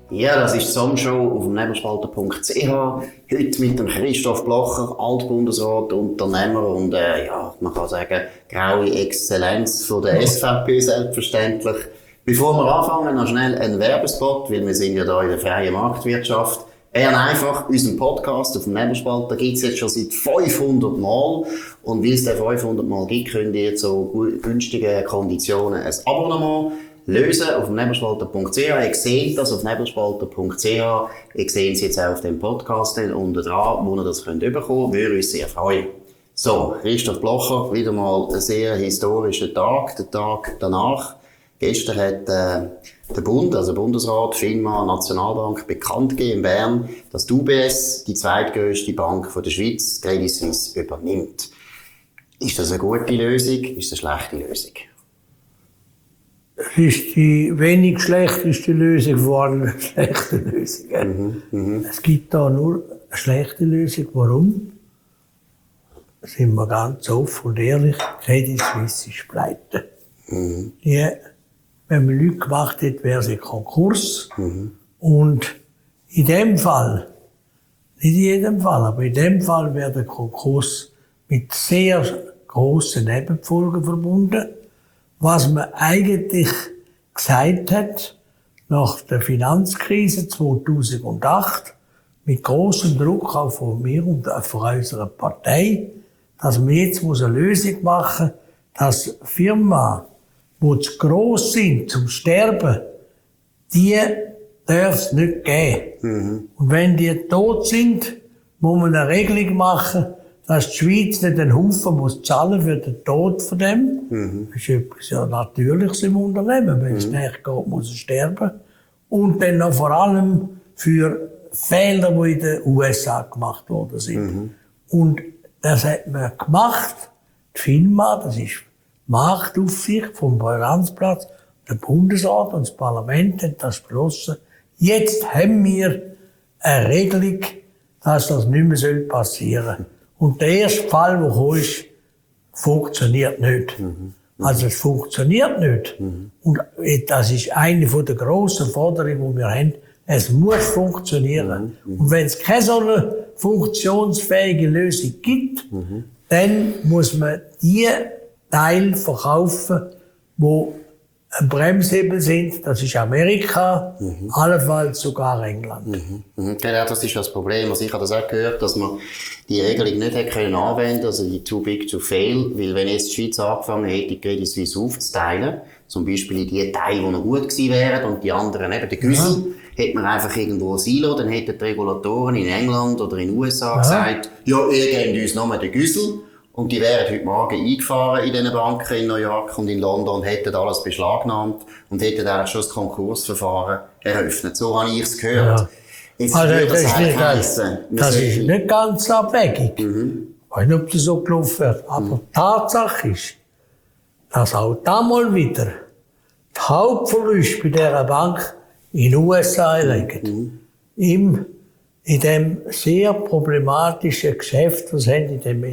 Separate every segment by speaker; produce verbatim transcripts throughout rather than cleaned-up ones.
Speaker 1: Ja, das ist die Sommershow auf dem nebelspalter punkt c h. Heute mit dem Christoph Blocher, Altbundesrat, Unternehmer und, äh, ja, man kann sagen, graue Exzellenz von der S V P selbstverständlich. Bevor wir anfangen, noch schnell ein Werbespot, weil wir sind ja da in der freien Marktwirtschaft. Bern einfach, unseren Podcast auf dem Nebelspalter gibt's jetzt schon seit fünfhundert Mal. Und weil es den fünfhundert Mal gibt, könnt ihr zu günstigen Konditionen ein Abonnement lösen auf dem nebelspalter punkt c h. Ihr seht das auf nebelspalter punkt c h. Ihr seht es jetzt auch auf dem Podcast unten dran, wo ihr das könnt bekommen. Würde uns sehr freuen. So, Christoph Blocher, wieder mal ein sehr historischer Tag, der Tag danach. Gestern hat äh, der Bund, also Bundesrat, FINMA, Nationalbank bekannt gegeben in Bern, dass die U B S, die zweitgrößte Bank von der Schweiz, Credit Suisse, übernimmt. Ist das eine gute Lösung? Ist das eine schlechte Lösung?
Speaker 2: Es ist die wenig schlechteste Lösung von allen schlechten Lösungen. Mhm, mh. Es gibt da nur eine schlechte Lösung. Warum? Sind wir ganz offen und ehrlich, Credit Suisse ist pleite. Mhm. Die, wenn man Leute gemacht hätte, wäre sie Konkurs. Mhm. Und in dem Fall, nicht in jedem Fall, aber in dem Fall wäre der Konkurs mit sehr grossen Nebenfolgen verbunden. Was man eigentlich gesagt hat, nach der Finanzkrise zweitausendacht, mit grossem Druck auch von mir und von unserer Partei, dass man jetzt eine Lösung machen muss, dass Firmen, die zu gross sind zum Sterben, die darf es nicht geben. Mhm. Und wenn die tot sind, muss man eine Regelung machen, dass die Schweiz nicht einen Haufen muss zahlen für den Tod von dem. Mhm. Das ist etwas ja Natürliches im Unternehmen. Wenn es mhm. nicht geht, muss er sterben. Und dann noch vor allem für Fehler, die in den U S A gemacht worden sind. Mhm. Und das hat man gemacht. Die FINMA, das ist Marktaufsicht vom Finanzplatz, der Bundesrat und das Parlament haben das beschlossen. Jetzt haben wir eine Regelung, dass das nicht mehr passieren soll. Und der erste Fall, der gekommen ist, funktioniert nicht. Mhm. Also es funktioniert nicht. Mhm. Und das ist eine der grossen Forderungen, die wir haben. Es muss funktionieren. Mhm. Und wenn es keine so eine funktionsfähige Lösung gibt, mhm. dann muss man die Teile verkaufen, die ein Bremshebel sind. Das ist Amerika, mhm. allenfalls sogar England.
Speaker 1: Mhm. Mhm. Genau, das ist das Problem. Also ich habe das auch gehört, dass man die Regelung nicht hätte können anwenden, also die too big to fail, weil wenn jetzt die Schweiz angefangen hätte, die Credit Suisse aufzuteilen, zum Beispiel in die Teile, die noch gut gewesen wären und die anderen eben den Güssel, ja. hätte man einfach irgendwo ein Silo, dann hätten die Regulatoren in England oder in den U S A ja. gesagt, ja, ihr gebt uns nur den Güssel. Und die wären heute Morgen eingefahren in diesen Banken in New York und in London und hätten alles beschlagnahmt und hätten eigentlich schon das Konkursverfahren eröffnet. So habe ich es gehört. Ja. Jetzt
Speaker 2: also, das,
Speaker 1: das,
Speaker 2: ist nicht, ganz, das ist nicht ganz abwegig. Mhm. Ich weiß nicht, ob das so gelaufen wird. Aber mhm. Tatsache ist, dass auch damals wieder die Hauptverluste bei dieser Bank in den U S A liegen. Mhm. Im In dem sehr problematischen Geschäft, was haben in dem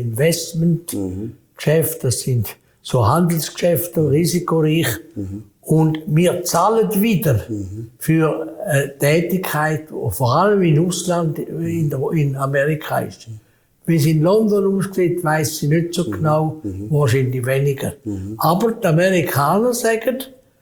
Speaker 2: Investmentgeschäft, mhm. das sind so Handelsgeschäfte, risikoreich. Mhm. Und wir zahlen wieder mhm. für eine Tätigkeit, die vor allem in Ausland, in, in Amerika ist. Wie es in London aussieht, weiss ich nicht so mhm. genau, mhm. wahrscheinlich weniger. Mhm. Aber die Amerikaner sagen,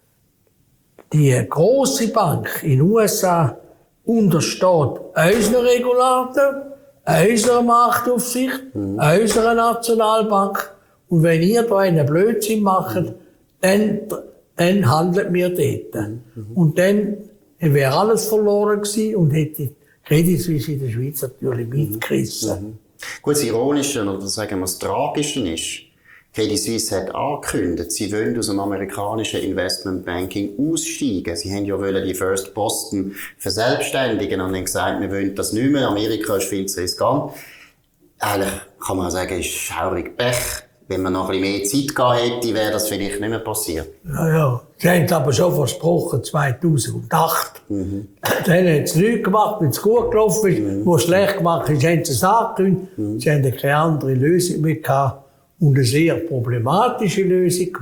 Speaker 2: die grosse Bank in den U S A untersteht unseren Regulator, unserer Marktaufsicht, mhm. unserer Nationalbank. Und wenn ihr da einen Blödsinn macht, mhm. dann, dann handelt wir dort. Mhm. Und dann wäre alles verloren gewesen und hätte Credit Suisse in der Schweiz natürlich mitgerissen.
Speaker 1: Mhm. Gut, das Ironische, oder sagen wir das Tragische ist, Credit Suisse hat angekündigt, sie wollen aus dem amerikanischen Investmentbanking aussteigen. Sie haben ja wollen die First Boston verselbstständigen und haben gesagt, wir wollen das nicht mehr. Amerika ist viel zu riskant. Eigentlich kann man sagen, ist schaurig Pech. Wenn man noch ein bisschen mehr Zeit gehabt hätte, wäre das vielleicht nicht mehr passiert.
Speaker 2: Ja, ja. Sie haben es aber schon versprochen, zweitausendacht. Mhm. Dann haben sie nichts gemacht, wenn es gut gelaufen ist. Mhm. Wo es schlecht gemacht ist, haben sie es angekündigt. Mhm. Sie haben keine andere Lösung mehr gehabt. Und eine sehr problematische Lösung gemacht.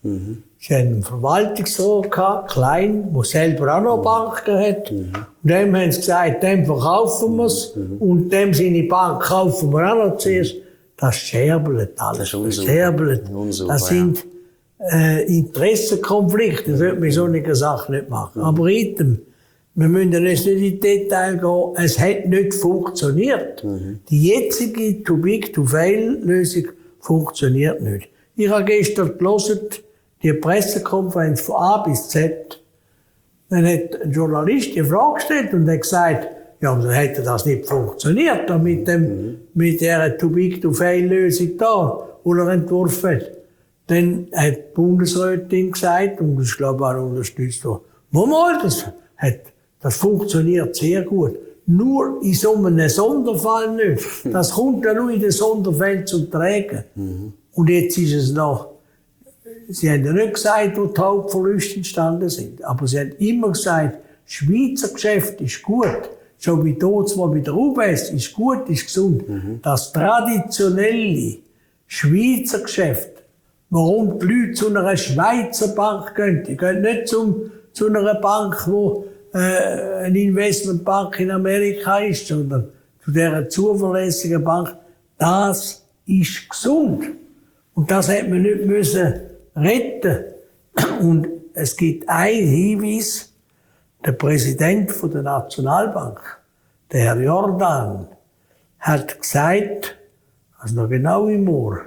Speaker 2: Mhm. Sie hatten einen Verwaltungsrat gehabt, klein, der selber auch noch Banken hat. Mhm. Und dem haben sie gesagt, dem verkaufen wir es. Mhm. Und dem seine Bank kaufen wir auch noch zuerst. Das scherbelt alles. Das, das scherbelt. Das sind äh, Interessenkonflikte. Das sollte man so eine Sache nicht machen. Mhm. Aber item, wir müssen jetzt nicht in Detail gehen. Es hat nicht funktioniert. Mhm. Die jetzige Too-Big-to-Fail-Lösung funktioniert nicht. Ich habe gestern gelesen, die Pressekonferenz von A bis Z. Dann hat ein Journalist die Frage gestellt und hat gesagt, ja, aber dann hätte das nicht funktioniert, da mit dem, mhm. mit der Too-Big-to-Fail-Lösung da, die er entworfen hat. Dann hat die Bundesrätin gesagt, und das glaube ich auch unterstützt, mal, das hat, das funktioniert sehr gut. Nur in so einem Sonderfall nicht. Das kommt ja nur in den Sonderfällen zum Tragen. Mhm. Und jetzt ist es noch, Sie haben ja nicht gesagt, wo die Hauptverluste entstanden sind. Aber Sie haben immer gesagt, das Schweizer Geschäft ist gut. So wie dort mal bei der U B S ist gut, ist gesund. Mhm. Das traditionelle Schweizer Geschäft, warum die Leute zu einer Schweizer Bank gehen, die gehen nicht zum, zu einer Bank, wo äh, eine Investmentbank in Amerika ist, sondern zu dieser zuverlässigen Bank. Das ist gesund. Und das hätte man nicht müssen retten. Und es gibt einen Hinweis, der Präsident von der Nationalbank, der Herr Jordan, hat gesagt, also noch genau im Ohr,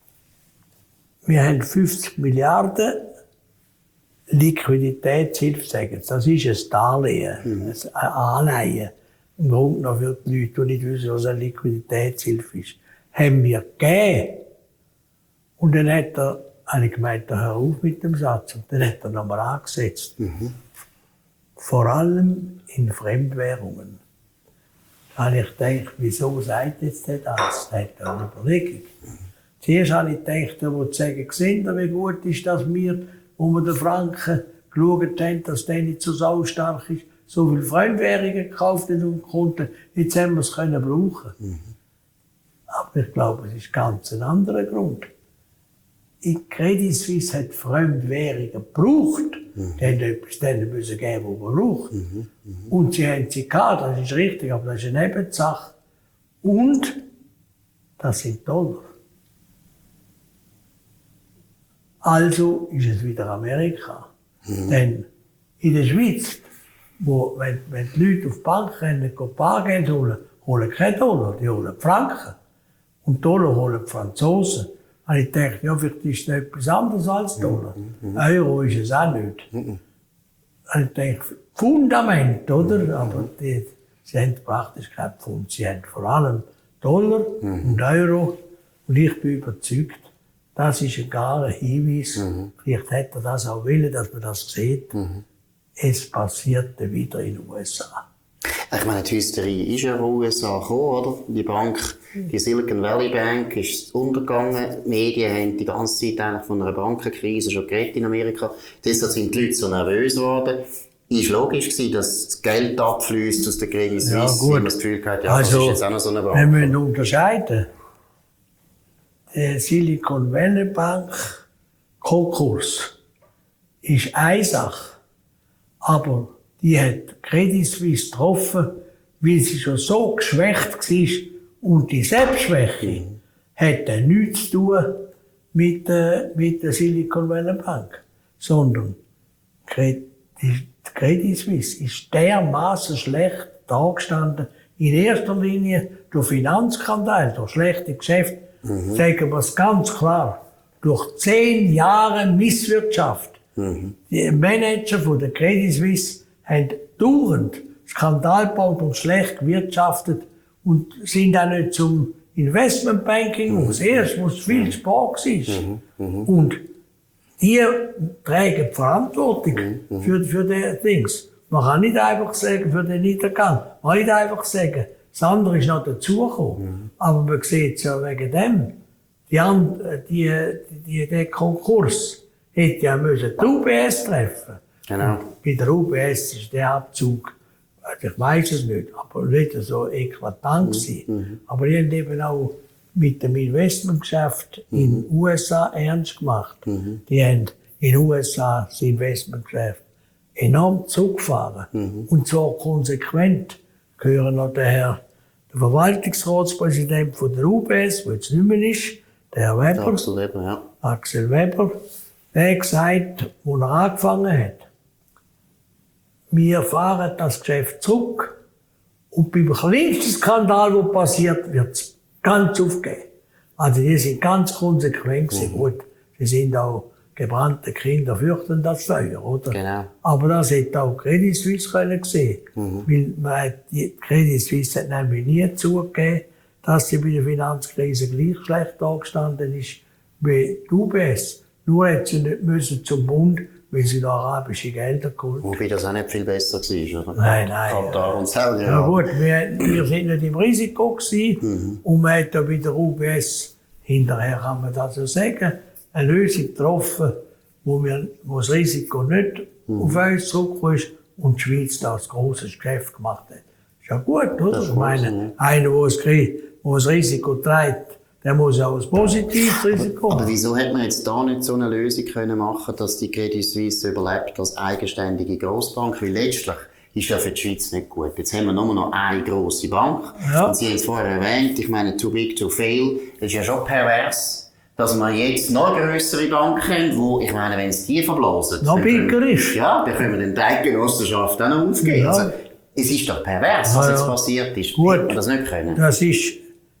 Speaker 2: wir haben fünfzig Milliarden Liquiditätshilfe, sagen sie. Das ist ein Darlehen, mhm. ein Anleihen. Im Grunde noch für die Leute, die nicht wissen, was eine Liquiditätshilfe ist. Haben wir gegeben. Und dann hat er, habe ich gemeint, hör auf mit dem Satz. Und dann hat er nochmal angesetzt. Mhm. Vor allem in Fremdwährungen. Da habe ich gedacht, wieso sagt jetzt der das? Da hat er eine Überlegung. Mhm. Zuerst habe ich gedacht, er will sagen, sehen Sie, wie gut ist, dass wir, wo wir den Franken geschaut haben, dass der nicht so saustark ist, so viele Fremdwährungen gekauft und konnten. Jetzt haben wir es können brauchen. Mhm. Aber ich glaube, es ist ganz ein anderer Grund. In Credit Suisse hat Fremdwährungen gebraucht. Mhm. Die haben etwas denen müssen geben, was man braucht. Mhm. Mhm. Und sie haben sie gehabt, das ist richtig, aber das ist eine Nebensache. Und das sind Dollar. Also ist es wieder Amerika. Mhm. Denn in der Schweiz, wo, wenn, wenn die Leute auf die Bank rennen, Bargeld holen, holen keine Dollar, die holen Franken. Und Dollar holen die Franzosen. Und ich dachte, ja, vielleicht ist das etwas anderes als Dollar. Mhm. Euro ist es auch nicht. Mhm. Und ich dachte, Fundament, oder? Mhm. Aber die, sie haben praktisch kein Pfund. Sie haben vor allem Dollar mhm. und Euro. Und ich bin überzeugt, das ist ein klarer Hinweis. Mhm. Vielleicht hätte er das auch wollen, dass man das sieht. Mhm. Es passierte wieder in den U S A.
Speaker 1: Ich meine, die Hysterie ist ja in den U S A gekommen, oder? Die Bank, die Silicon Valley Bank, ist untergegangen. Die Medien haben die ganze Zeit eigentlich von einer Bankenkrise schon geredet in Amerika. Deshalb sind die Leute so nervös geworden. Ist logisch gewesen, dass das Geld abfließt aus der Credit Suisse. Ja, gut. Man das Gefühl gehabt, ja, also, das ist jetzt auch noch so eine Bank.
Speaker 2: Wir müssen unterscheiden. Die Silicon Valley Bank Konkurs ist eine Sache, aber die hat Credit Suisse getroffen, weil sie schon so geschwächt war. Und die Selbstschwäche hat nichts zu tun mit der, mit der Silicon Valley Bank, sondern die Credit Suisse ist dermaßen schlecht dagestanden, in erster Linie durch Finanzskandal, durch schlechte Geschäfte. Mhm. Sagen wir es ganz klar, durch zehn Jahre Misswirtschaft. Mhm. Die Manager von der Credit Suisse haben dauernd Skandal gebaut und schlecht gewirtschaftet und sind auch nicht zum Investmentbanking mhm. aus. Erst, wo es viel Sport war. Mhm. Mhm. Und die tragen die Verantwortung mhm. für, für die Dings. Man kann nicht einfach sagen, für den Niedergang. Man kann nicht einfach sagen, das andere ist noch dazugekommen. Mhm. Aber man sieht es ja wegen dem. Die, die, die, der Konkurs hätte ja müssen die U B S treffen. Genau. Bei der U B S ist der Abzug, also ich weiß es nicht, aber nicht so eklatant gewesen. Mhm. Aber die haben eben auch mit dem Investmentgeschäft mhm. in den U S A ernst gemacht. Mhm. Die haben in den U S A das Investmentgeschäft enorm zurückgefahren. Mhm. Und zwar konsequent. Gehören noch der Herr, der Verwaltungsratspräsident von der U B S, der jetzt nicht mehr ist, der Herr Weber. Der Axel Weber, ja. Axel Weber. Der hat gesagt, wo er angefangen hat, wir fahren das Geschäft zurück und beim kleinsten Skandal, der passiert, wird es ganz aufgeben. Also die sind ganz konsequent gewesen. Mhm. Gut, sie sind auch gebrannte Kinder fürchten das Feuer, oder? Genau. Aber das hätte auch Credit Suisse können sehen. Mhm. Weil man hat, die Credit Suisse hat nämlich nie zugegeben, dass sie bei der Finanzkrise gleich schlecht dargestanden ist wie die U B S. Nur hat sie nicht müssen zum Bund, weil sie da arabische Gelder geholt haben.
Speaker 1: Wobei das auch nicht viel besser war, oder?
Speaker 2: Nein, nein.
Speaker 1: Katar und Saudi.
Speaker 2: Ja gut, wir, wir sind nicht im Risiko gewesen. Mhm. Und man hat da bei der U B S, hinterher kann man das so sagen, eine Lösung getroffen, wo, wir, wo das Risiko nicht mhm. auf uns zurückgekommen ist und die Schweiz da ein grosses Geschäft gemacht hat. Ist ja gut, oder? Ich meine, einer, der das, das Risiko trägt, der muss auch ein positives Risiko
Speaker 1: haben. Aber wieso hätte man jetzt da nicht so eine Lösung können machen, dass die Credit Suisse überlebt als eigenständige Grossbank? Weil letztlich ist ja für die Schweiz nicht gut. Jetzt haben wir nur noch eine grosse Bank. Ja. Und Sie haben es vorher erwähnt, ich meine, too big to fail, das ist ja schon pervers, dass wir jetzt noch eine grössere Bank haben, wo, ich meine, wenn es die verblasen,
Speaker 2: noch bigger ist.
Speaker 1: Ja, dann können wir den Eidgenossenschaft auch noch aufgeben. Ja. Also, es ist doch pervers, was ja, jetzt passiert ist.
Speaker 2: Gut,
Speaker 1: wir das nicht können.
Speaker 2: Das ist,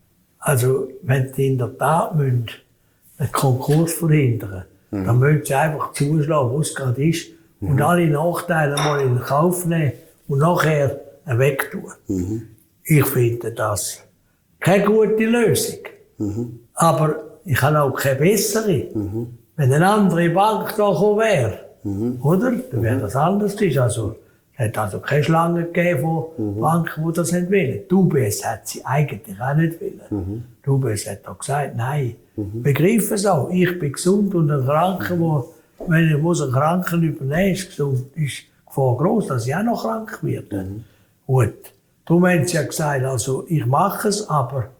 Speaker 2: also, wenn die in der Tat müssen, einen Konkurs verhindern, mhm. dann müssen sie einfach zuschlagen, wo es gerade ist, mhm. und alle Nachteile mal in Kauf nehmen und nachher wegtun. Mhm. Ich finde das keine gute Lösung. Mhm. Aber ich habe auch keine bessere. Mhm. Wenn eine andere Bank da gekommen wäre, mhm. oder? Dann wäre das anders. Also, es hat also keine Schlange gegeben von mhm. Banken, die das nicht wollen. Die U B S hat sie eigentlich auch nicht wollen. Mhm. Die U B S hat auch gesagt, nein, mhm. begriff es auch. Ich bin gesund und ein Kranker, mhm. wo, wenn ich muss einen Kranken übernehmen, ist gesund, ist die Gefahr groß, dass ich auch noch krank werde. Mhm. Gut. Darum haben sie ja gesagt, also, ich mache es, aber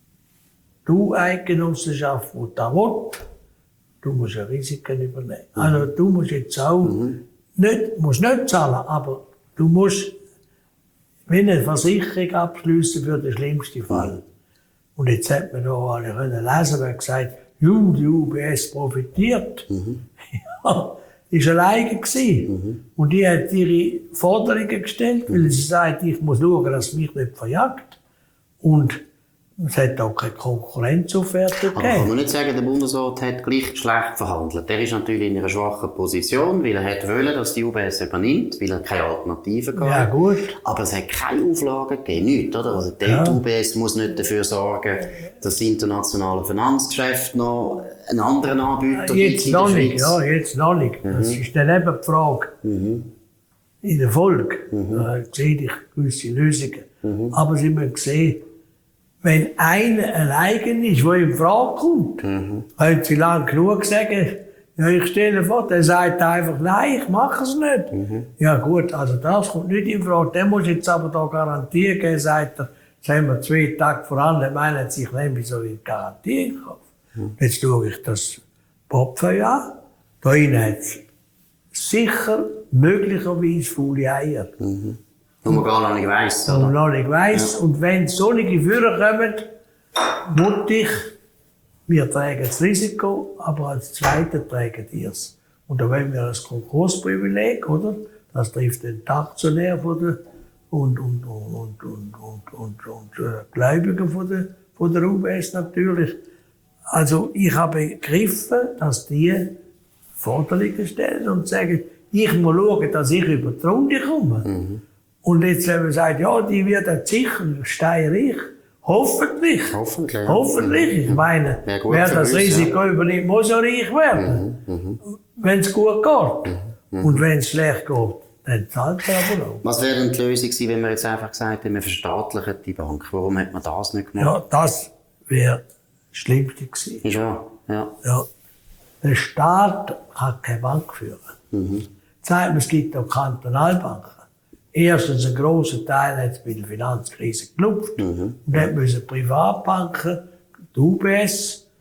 Speaker 2: du Eidgenossenschaft, die das will, du musst ja Risiken übernehmen. Mhm. Also du musst jetzt auch mhm. nicht, musst nicht zahlen, aber du musst wie eine Versicherung abschließen für den schlimmsten Fall. Mhm. Und jetzt hat man da alle können lesen, wer gesagt, ju, die U B S profitiert. Mhm. Ja, die war alleine gewesen. Mhm. Und die hat ihre Forderungen gestellt, weil sie sagt, ich muss schauen, dass es mich nicht verjagt. Und es hat auch keine Konkurrenzofferte gegeben.
Speaker 1: Aber kann man nicht sagen, der Bundesrat hat gleich schlecht verhandelt. Der ist natürlich in einer schwachen Position, weil er hätte wollen, dass die U B S übernimmt, weil er keine Alternativen gab.
Speaker 2: Ja, gut.
Speaker 1: Aber es hat keine Auflagen gegeben, nichts, oder? Also die ja. U B S muss nicht dafür sorgen, dass das internationale Finanzgeschäft noch einen anderen Anbieter
Speaker 2: gibt in der Schweiz. Nicht, ja, jetzt noch nicht. Mhm. Das ist dann eben die Frage. Mhm. In der Folge mhm. da sehe ich gewisse Lösungen. Mhm. Aber Sie müssen sehen, wenn einer allein ist, der in Frage kommt, mhm. können Sie lang genug sagen, ja, ich stelle vor, der sagt einfach, nein, ich mache es nicht. Mhm. Ja gut, also das kommt nicht in Frage. Der muss jetzt aber da Garantie geben, sagt er, jetzt haben wir zwei Tage voran, der meint sich, nein, wie soll ich Garantie kaufen? Mhm. Jetzt schaue ich das Portfolio an. Da innen hat es sicher möglicherweise faule Eier.
Speaker 1: Mhm. Und man gar noch nicht weiss, oder?
Speaker 2: Und noch nicht weiss. Ja. Und wenn solche Führer kommen, muss ich, wir tragen das Risiko, aber als Zweiter tragen ihr es. Und da wollen wir das Konkursprivileg, oder? Das trifft den Aktionär von der, und, und, und, und, und, und, und, und äh, Gläubiger von der, von der U B S natürlich. Also, ich habe begriffen, dass die Forderungen stellen und sagen, ich muss schauen, dass ich über die Runde komme. Mhm. Und jetzt, wenn man sagt, ja, die wird jetzt sicher steinreich. Hoffentlich.
Speaker 1: Hoffentlich.
Speaker 2: Hoffentlich. Ich meine, ja, wer das Risiko ja. übernimmt, muss ja reich werden. Mhm. Mhm. Wenn es gut geht. Mhm. Und wenn es schlecht geht, dann zahlt er aber auch.
Speaker 1: Was wäre denn die Lösung gewesen, wenn man jetzt einfach gesagt hätte, wir verstaatlichen die Bank? Warum hat man das nicht gemacht?
Speaker 2: Ja, das wäre das Schlimmste gewesen.
Speaker 1: Ist wahr, ja.
Speaker 2: ja. Der Staat kann keine Bank führen. Mhm. Sagt, es gibt auch Kantonalbanken. Erstens, ein grosser Teil hat es bei der Finanzkrise gelupft. Mhm. Und dann müssen Privatbanken, die U B S,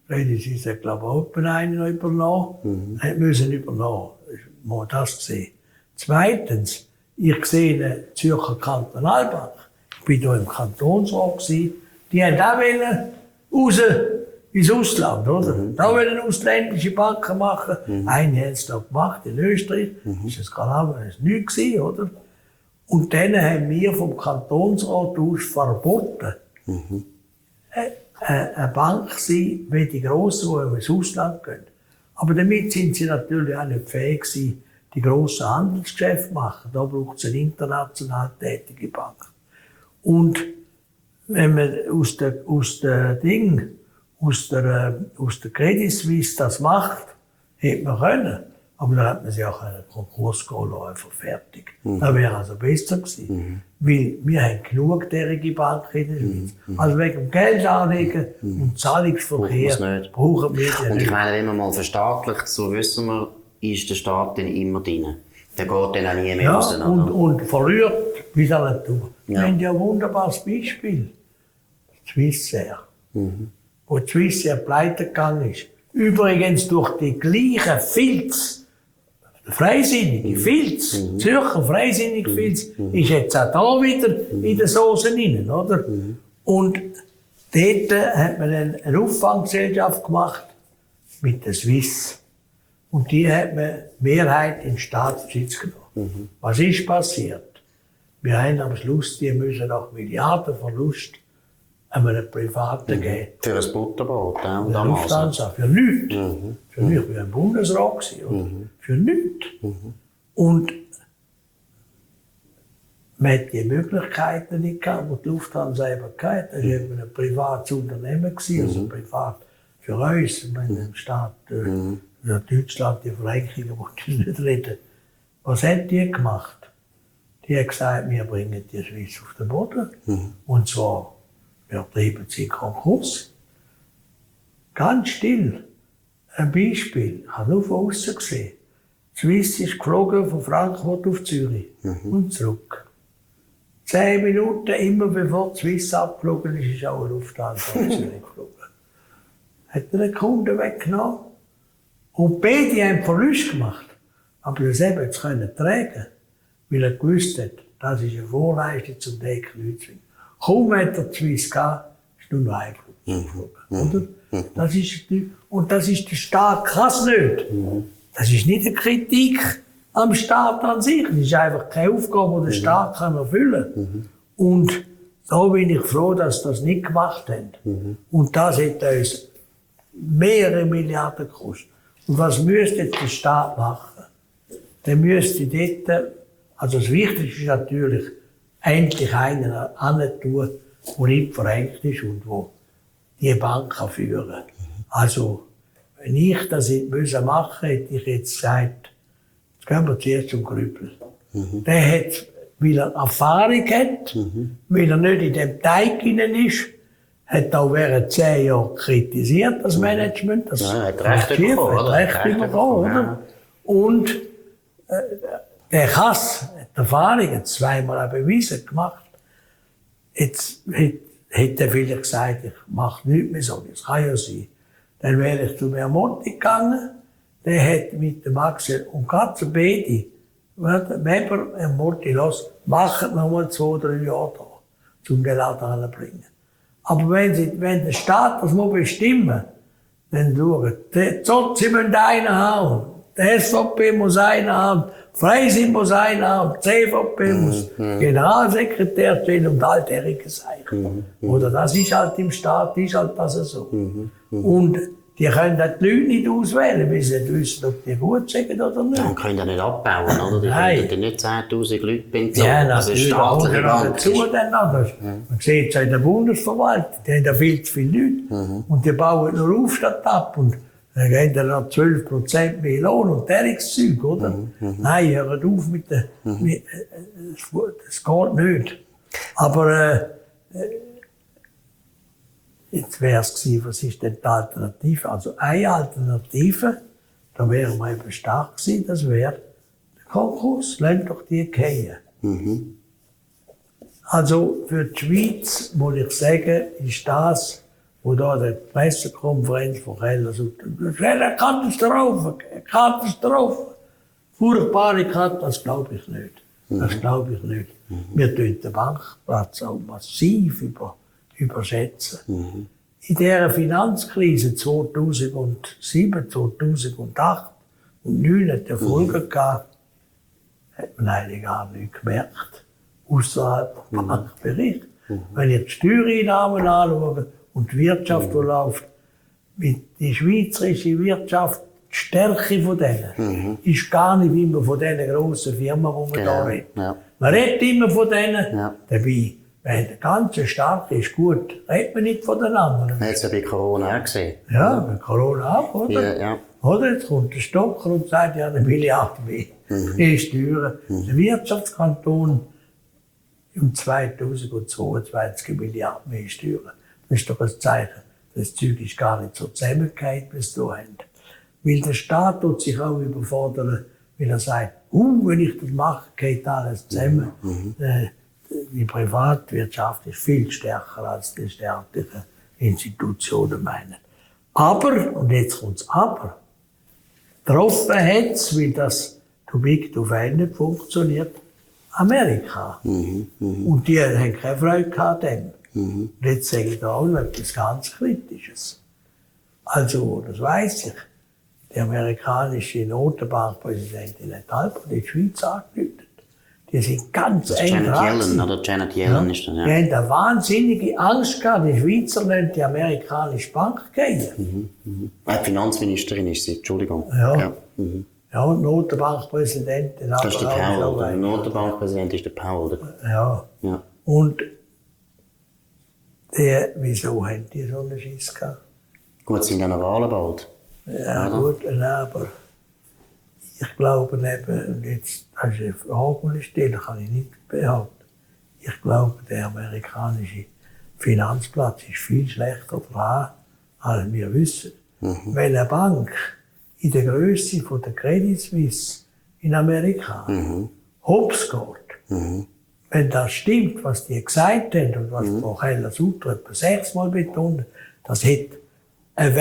Speaker 2: Credit Suisse hat, glaube ich, auch einen übernommen. Mhm. Hat müssen übernommen. Man hat das gesehen. Zweitens, ich sehe eine Zürcher Kantonalbank. Ich war hier im Kantonsrat gewesen. Die haben auch wollen raus ins Ausland, oder? Mhm. Da wollen ausländische Banken machen. Mhm. Eine haben es da gemacht, in Österreich. Mhm. Das war genau nichts gewesen, oder? Und dann haben wir vom Kantonsrat aus verboten, mhm. eine Bank sein, wie die Grossen, die ins Ausland gehen. Aber damit sind sie natürlich auch nicht fähig gewesen, die grossen Handelsgeschäfte zu machen. Da braucht es eine international tätige Bank. Und wenn man aus der, aus der Ding, aus der, aus der Credit Suisse das macht, hätte man können. Aber dann hat man sie auch einen Konkurs gehen lassen, einfach fertig. Mhm. Das wäre also besser gewesen. Mhm. Weil wir haben genug derige Banken in der Schweiz. Mhm. Also wegen dem Geldanlegen mhm. und Zahlungsverkehr brauchen wir die
Speaker 1: Und ich meine, wenn man mal verstaatlicht, so wissen wir, ist der Staat dann immer drin. Der geht dann auch nie mehr
Speaker 2: ja,
Speaker 1: raus.
Speaker 2: Und, und verliert bis an die Tour. Ja. Wir haben ja ein wunderbares Beispiel. Swissair. Mhm. Wo die Swissair pleite gegangen ist. Übrigens durch die gleichen Filz, Freisinnige Filz, mhm. Zürcher Freisinnige mhm. Filz, mhm. ist jetzt auch da wieder mhm. in den Soßen rein, oder? Mhm. Und dort hat man eine Auffanggesellschaft gemacht mit der Swiss. Und die hat man Mehrheit in Staatsbesitz genommen. Mhm. Was ist passiert? Wir haben am Schluss, die müssen nach Milliardenverlust einem Privaten mhm. geben.
Speaker 1: Für ein Butterbrot, ja,
Speaker 2: für Lufthansa, für nichts. Mhm. Für mich, ich war ein Bundesrat gewesen, oder? Mhm. Für nichts. Mhm. Und man hat die Möglichkeiten nicht gehabt, die die Lufthansa eben hatte. Das war eben ein privates Unternehmen gewesen, also privat für uns. Ich meine, im Staat, äh, mhm. für Deutschland, die Verrenkungen, wollte ich nicht reden. Was hat die gemacht? Die hat gesagt, wir bringen die Schweiz auf den Boden. Mhm. Und zwar, wir treiben sie in Konkurs. Ganz still. Ein Beispiel. Ich habe nur von außen gesehen. Die Swiss ist geflogen von Frankfurt auf Zürich mhm. und zurück. Zehn Minuten, immer bevor die Swiss abgeflogen ist, ist auch eine Lufthansa auf Zürich geflogen. Hat er den Kunden weggenommen. Und beide haben Verlust gemacht. Aber das eben jetzt können tragen, weil er gewusst hat, das ist eine Vorleistung zum Decken. Kaum hat er die Swiss gehabt, ist nur noch ein Flug geflogen. Mhm. Oder? Das ist, und das ist der Staat, kann es nicht. Mhm. Das ist nicht eine Kritik am Staat an sich. Das ist einfach keine Aufgabe, die der Staat kann erfüllen kann. Mhm. Und da bin ich froh, dass sie das nicht gemacht haben. Mhm. Und das hat uns mehrere Milliarden gekostet. Und was müsste jetzt der Staat machen? Der müsste dort, also das Wichtigste ist natürlich, endlich einen antun, der nicht verrenkt ist und wo die Bank kann führen kann. Also, wenn ich das nicht machen musste, hätte ich jetzt gesagt, jetzt gehen wir zuerst zum Grüppel. Mhm. Der hat, weil er Erfahrung hat, mhm. weil er nicht in dem Teig hinein ist, hat auch während zehn Jahren kritisiert, das Management. Das
Speaker 1: ja, hat recht bekommen,
Speaker 2: oder? Hat recht bekommen, oder? Ja. Und äh, der Kass hat Erfahrung, hat zweimal auch bewiesen gemacht. Jetzt hätte er vielleicht gesagt, ich mache nichts mehr so, das kann ja sein. Dann wäre ich zu Mermonti gegangen, der hat mit dem Axel und ganz beide, Weber und Morti los, machen noch mal zwei, drei Jahre da, um den Laden anzubringen. Aber wenn, sie, wenn der Staat das muss bestimmen, dann schauen, die Zotzi müssen einen haben, der S V P muss einen haben, Freisinn muss einen haben, die C V P muss mhm. Generalsekretär stellen und alltätige sein. Mhm. Oder das ist halt im Staat, ist halt das so. Mhm. Mhm. Und die können die Leute nicht auswählen, weil sie nicht wissen, ob die gut sind oder nicht.
Speaker 1: Dann können die nicht abbauen, oder? Die
Speaker 2: Nein.
Speaker 1: können nicht zehntausend Leute bezahlen.
Speaker 2: Ja, natürlich. Das ist dazu dann anders. Mhm. Man sieht es in der Bundesverwaltung, die haben da viel zu viele Leute. Mhm. Und die bauen nur auf statt ab. Und dann gehen dann noch zwölf Prozent mehr Lohn und derriges Zeug, oder? Mhm. Mhm. Nein, hört auf mit der, mhm. mit, das geht nicht. Aber, äh, jetzt wäre es gewesen, was ist denn die Alternative? Also eine Alternative, da wären wir eben stark gewesen, das wäre der Konkurs. Lasst doch die gehen. Mhm. Also für die Schweiz, muss ich sagen, ist das wo da die Pressekonferenz von Keller sagt, das ist eine Katastrophe, eine Katastrophe. Furchtbare Katastrophe, das glaube ich nicht. Das glaube ich nicht. Mhm. Wir tun den Bankplatz auch massiv über, überschätzen. Mhm. In dieser Finanzkrise zweitausendsieben, zweitausendacht und zweitausendneun hat es Folgen mhm. gehabt, hat man eigentlich gar nicht gemerkt, außerhalb vom mhm. Bankbericht. Mhm. Wenn ihr die Steuereinnahmen anschaut und die Wirtschaft, mhm. die läuft, die schweizerische Wirtschaft, die Stärke von denen, mhm. ist gar nicht immer von diesen grossen Firmen, die man
Speaker 1: genau.
Speaker 2: da redet.
Speaker 1: Ja.
Speaker 2: Man redet immer von denen,
Speaker 1: ja.
Speaker 2: dabei, wenn der ganze Staat ist gut, redet man nicht von den anderen.
Speaker 1: Man hat es ja bei Corona auch gesehen.
Speaker 2: Ja, bei Corona auch, oder?
Speaker 1: Ja, ja.
Speaker 2: Oder? Jetzt kommt der Stocker und sagt, ja, eine Milliarde mehr. Mhm. Die Steuern. Mhm. Der Wirtschaftskanton um zweitausendzweiundzwanzig Milliarden mehr Steuern. Das ist doch ein Zeichen. Das Zeug ist gar nicht so zusammengehängt, wie es so haben. Weil der Staat tut sich auch überfordern, weil er sagt, uh, wenn ich das mache, geht alles zusammen. Mhm. Äh, die Privatwirtschaft ist viel stärker als die staatlichen Institutionen meinen. Aber, und jetzt kommt's aber, getroffen hat's, weil das too big to fail nicht funktioniert, Amerika. Mhm. Mhm. Und die haben keine Freude gehabt an dem. Mhm. Und jetzt sage ich da auch noch etwas ganz Kritisches. Also, das weiss ich. Die amerikanische Notenbankpräsidentin hat halb die Schweiz angerufen. Die sind ganz
Speaker 1: das
Speaker 2: eng
Speaker 1: Janet
Speaker 2: dran.
Speaker 1: Yellen, oder Janet Yellen
Speaker 2: ja.
Speaker 1: ist das, ja.
Speaker 2: Die haben eine wahnsinnige Angst gehabt, die Schweizer wollen die amerikanische Bank gehen.
Speaker 1: Mhm. Mhm. Die Finanzministerin ist sie, Entschuldigung.
Speaker 2: Ja.
Speaker 1: Ja, mhm.
Speaker 2: Ja, und Notenbankpräsidentin.
Speaker 1: Das ist der Powell, der Notenbankpräsident ist der Powell.
Speaker 2: Ja.
Speaker 1: ja.
Speaker 2: Und der, wieso haben die so einen Schiss gehabt?
Speaker 1: Gut, sind dann Wahlen bald.
Speaker 2: Ja, oder? Gut, aber ich glaube eben, und jetzt hast du eine Frage stellen, kann ich nicht behaupten. Ich glaube, der amerikanische Finanzplatz ist viel schlechter dran, als wir wissen. Mhm. Weil eine Bank in der Größe von der Credit Suisse in Amerika mhm. hops geht, mhm. wenn das stimmt, was die gesagt haben und was mhm. Frau Keller-Sutter etwa sechsmal betont, das hätte eine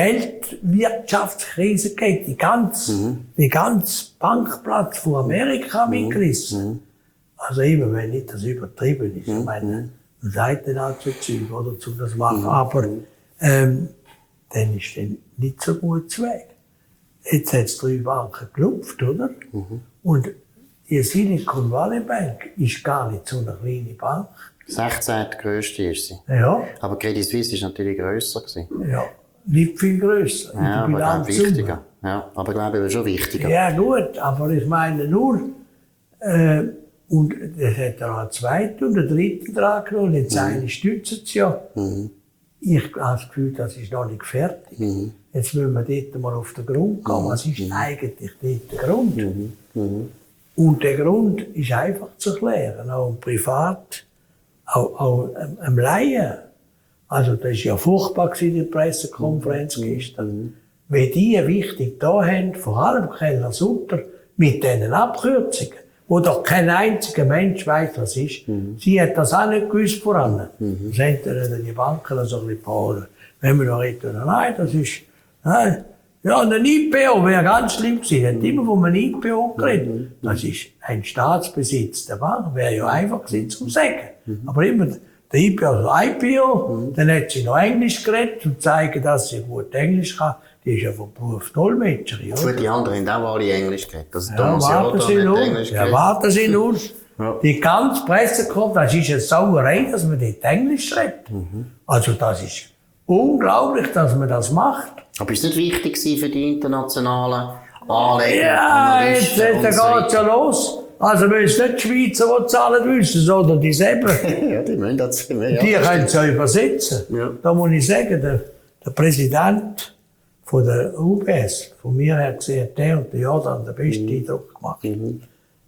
Speaker 2: Weltwirtschaftskrise gegeben, die ganze, mhm. die ganze Bankplatz von Amerika mhm. mitgerissen. Mhm. Also immer, wenn nicht das übertrieben ist. Mhm. Ich meine, man sagt dann halt so Zeug, oder, zu das machen. Mhm. Aber, ähm, dann ist dann nicht so gut zu Weg. Jetzt hat es drei Banken gelupft, oder? Mhm. Und die Silicon Valley Bank ist gar nicht so eine kleine Bank.
Speaker 1: sechzehnte grösste ist sie.
Speaker 2: Ja.
Speaker 1: Aber Credit Suisse war natürlich grösser gewesen.
Speaker 2: Ja. Nicht viel grösser.
Speaker 1: Ja, aber glaube wichtiger. Ja, aber glaube ich schon wichtiger.
Speaker 2: Ja gut, aber ich meine nur, äh, und es hat er auch eine zweite und eine dritte dran genommen, jetzt mhm. eine stützt es ja. Mhm. Ich habe das Gefühl, das ist noch nicht fertig. Mhm. Jetzt müssen wir dort mal auf den Grund gehen. Was ist mhm. eigentlich dort der Grund? Mhm. Mhm. Und der Grund ist einfach zu erklären, auch privat, auch, auch ähm, einem Laien. Also das war ja furchtbar, die Pressekonferenz mhm. gestern. Weil die wichtig da haben, vor allem Keller-Sutter, mit diesen Abkürzungen, wo doch kein einziger Mensch weiss, was ist. Mhm. Sie hat das auch nicht gewusst voran. Mhm. Das haben dann die Banken so ein bisschen behalten. Wenn wir da reden, nein, das ist, nein, ja, ein I P O wäre ganz schlimm gewesen. Er hat immer von einem I P O geredet. Mhm. Das ist ein Staatsbesitz der Bank, wäre ja einfach gewesen zum Sagen. Mhm. Aber immer, der I P O, also I P O, mhm. dann hat sie noch Englisch geredet und zeigen, dass sie gut Englisch kann. Die ist ja vom Beruf Dolmetscherin, oder?
Speaker 1: Die anderen haben auch alle Englisch geredet. Das
Speaker 2: ja, warten Sie nur. Ja, warten Sie nur.
Speaker 1: Ja.
Speaker 2: Die ganze Presse kommt, das ist eine Sauerei, dass man dort Englisch redet. Mhm. Also das ist unglaublich, dass man das macht.
Speaker 1: Aber ist es nicht wichtig für die internationalen Anleger?
Speaker 2: Ja, jetzt, jetzt geht es ja los. Also müssen nicht die Schweizer, die zahlen wissen, sondern die selber.
Speaker 1: Ja, die müssen das mehr. Ja,
Speaker 2: die können es ja übersetzen. Ja. Da muss ich sagen, der, der Präsident von der U B S, von mir her gesehen, der und der Jordan den besten mhm. Eindruck gemacht. Mhm.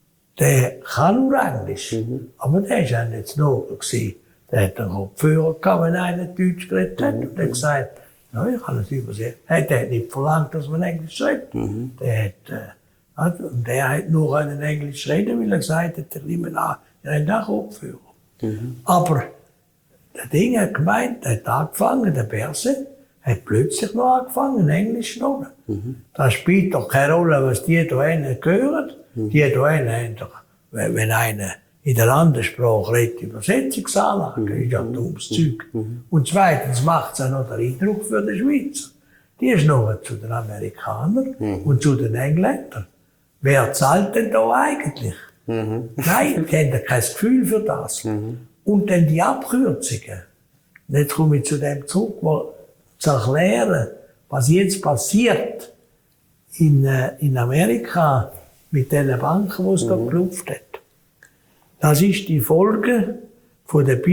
Speaker 2: Der kann nur Englisch, mhm. aber der war ja nicht Nobel gewesen. Der hat einen Kopfhörer gehabt, wenn einer Deutsch geredet hat, mhm. und der hat gesagt, ja, ich kann es übersetzen. Der hat nicht verlangt, dass man Englisch redet. Mhm. Der hat, äh, und der hat nur einen Englisch reden, weil er gesagt hat, der nimmt an, der hat auch Kopfhörer. Mhm. Aber der Ding hat gemeint, der hat angefangen, der Berse, hat plötzlich noch angefangen, Englisch zu lernen. Mhm. Das spielt doch keine Rolle, was die da hinten hören. Mhm. Die da hinten haben doch, wenn, wenn einer in der Landessprache redet, Übersetzungsanlagen, mhm. ist ja dummes mhm. Zeug. Mhm. Und zweitens macht es auch noch den Eindruck für die Schweizer. Die ist noch zu den Amerikanern mhm. und zu den Engländern. Wer zahlt denn da eigentlich? Mhm. Nein, die haben ja kein Gefühl für das. Mhm. Und dann die Abkürzungen. Und jetzt komme ich zu dem zurück, wo zu erklären, was jetzt passiert in, äh, in Amerika mit den Banken, die es mhm. da geklopft hat. Das ist die Folge von der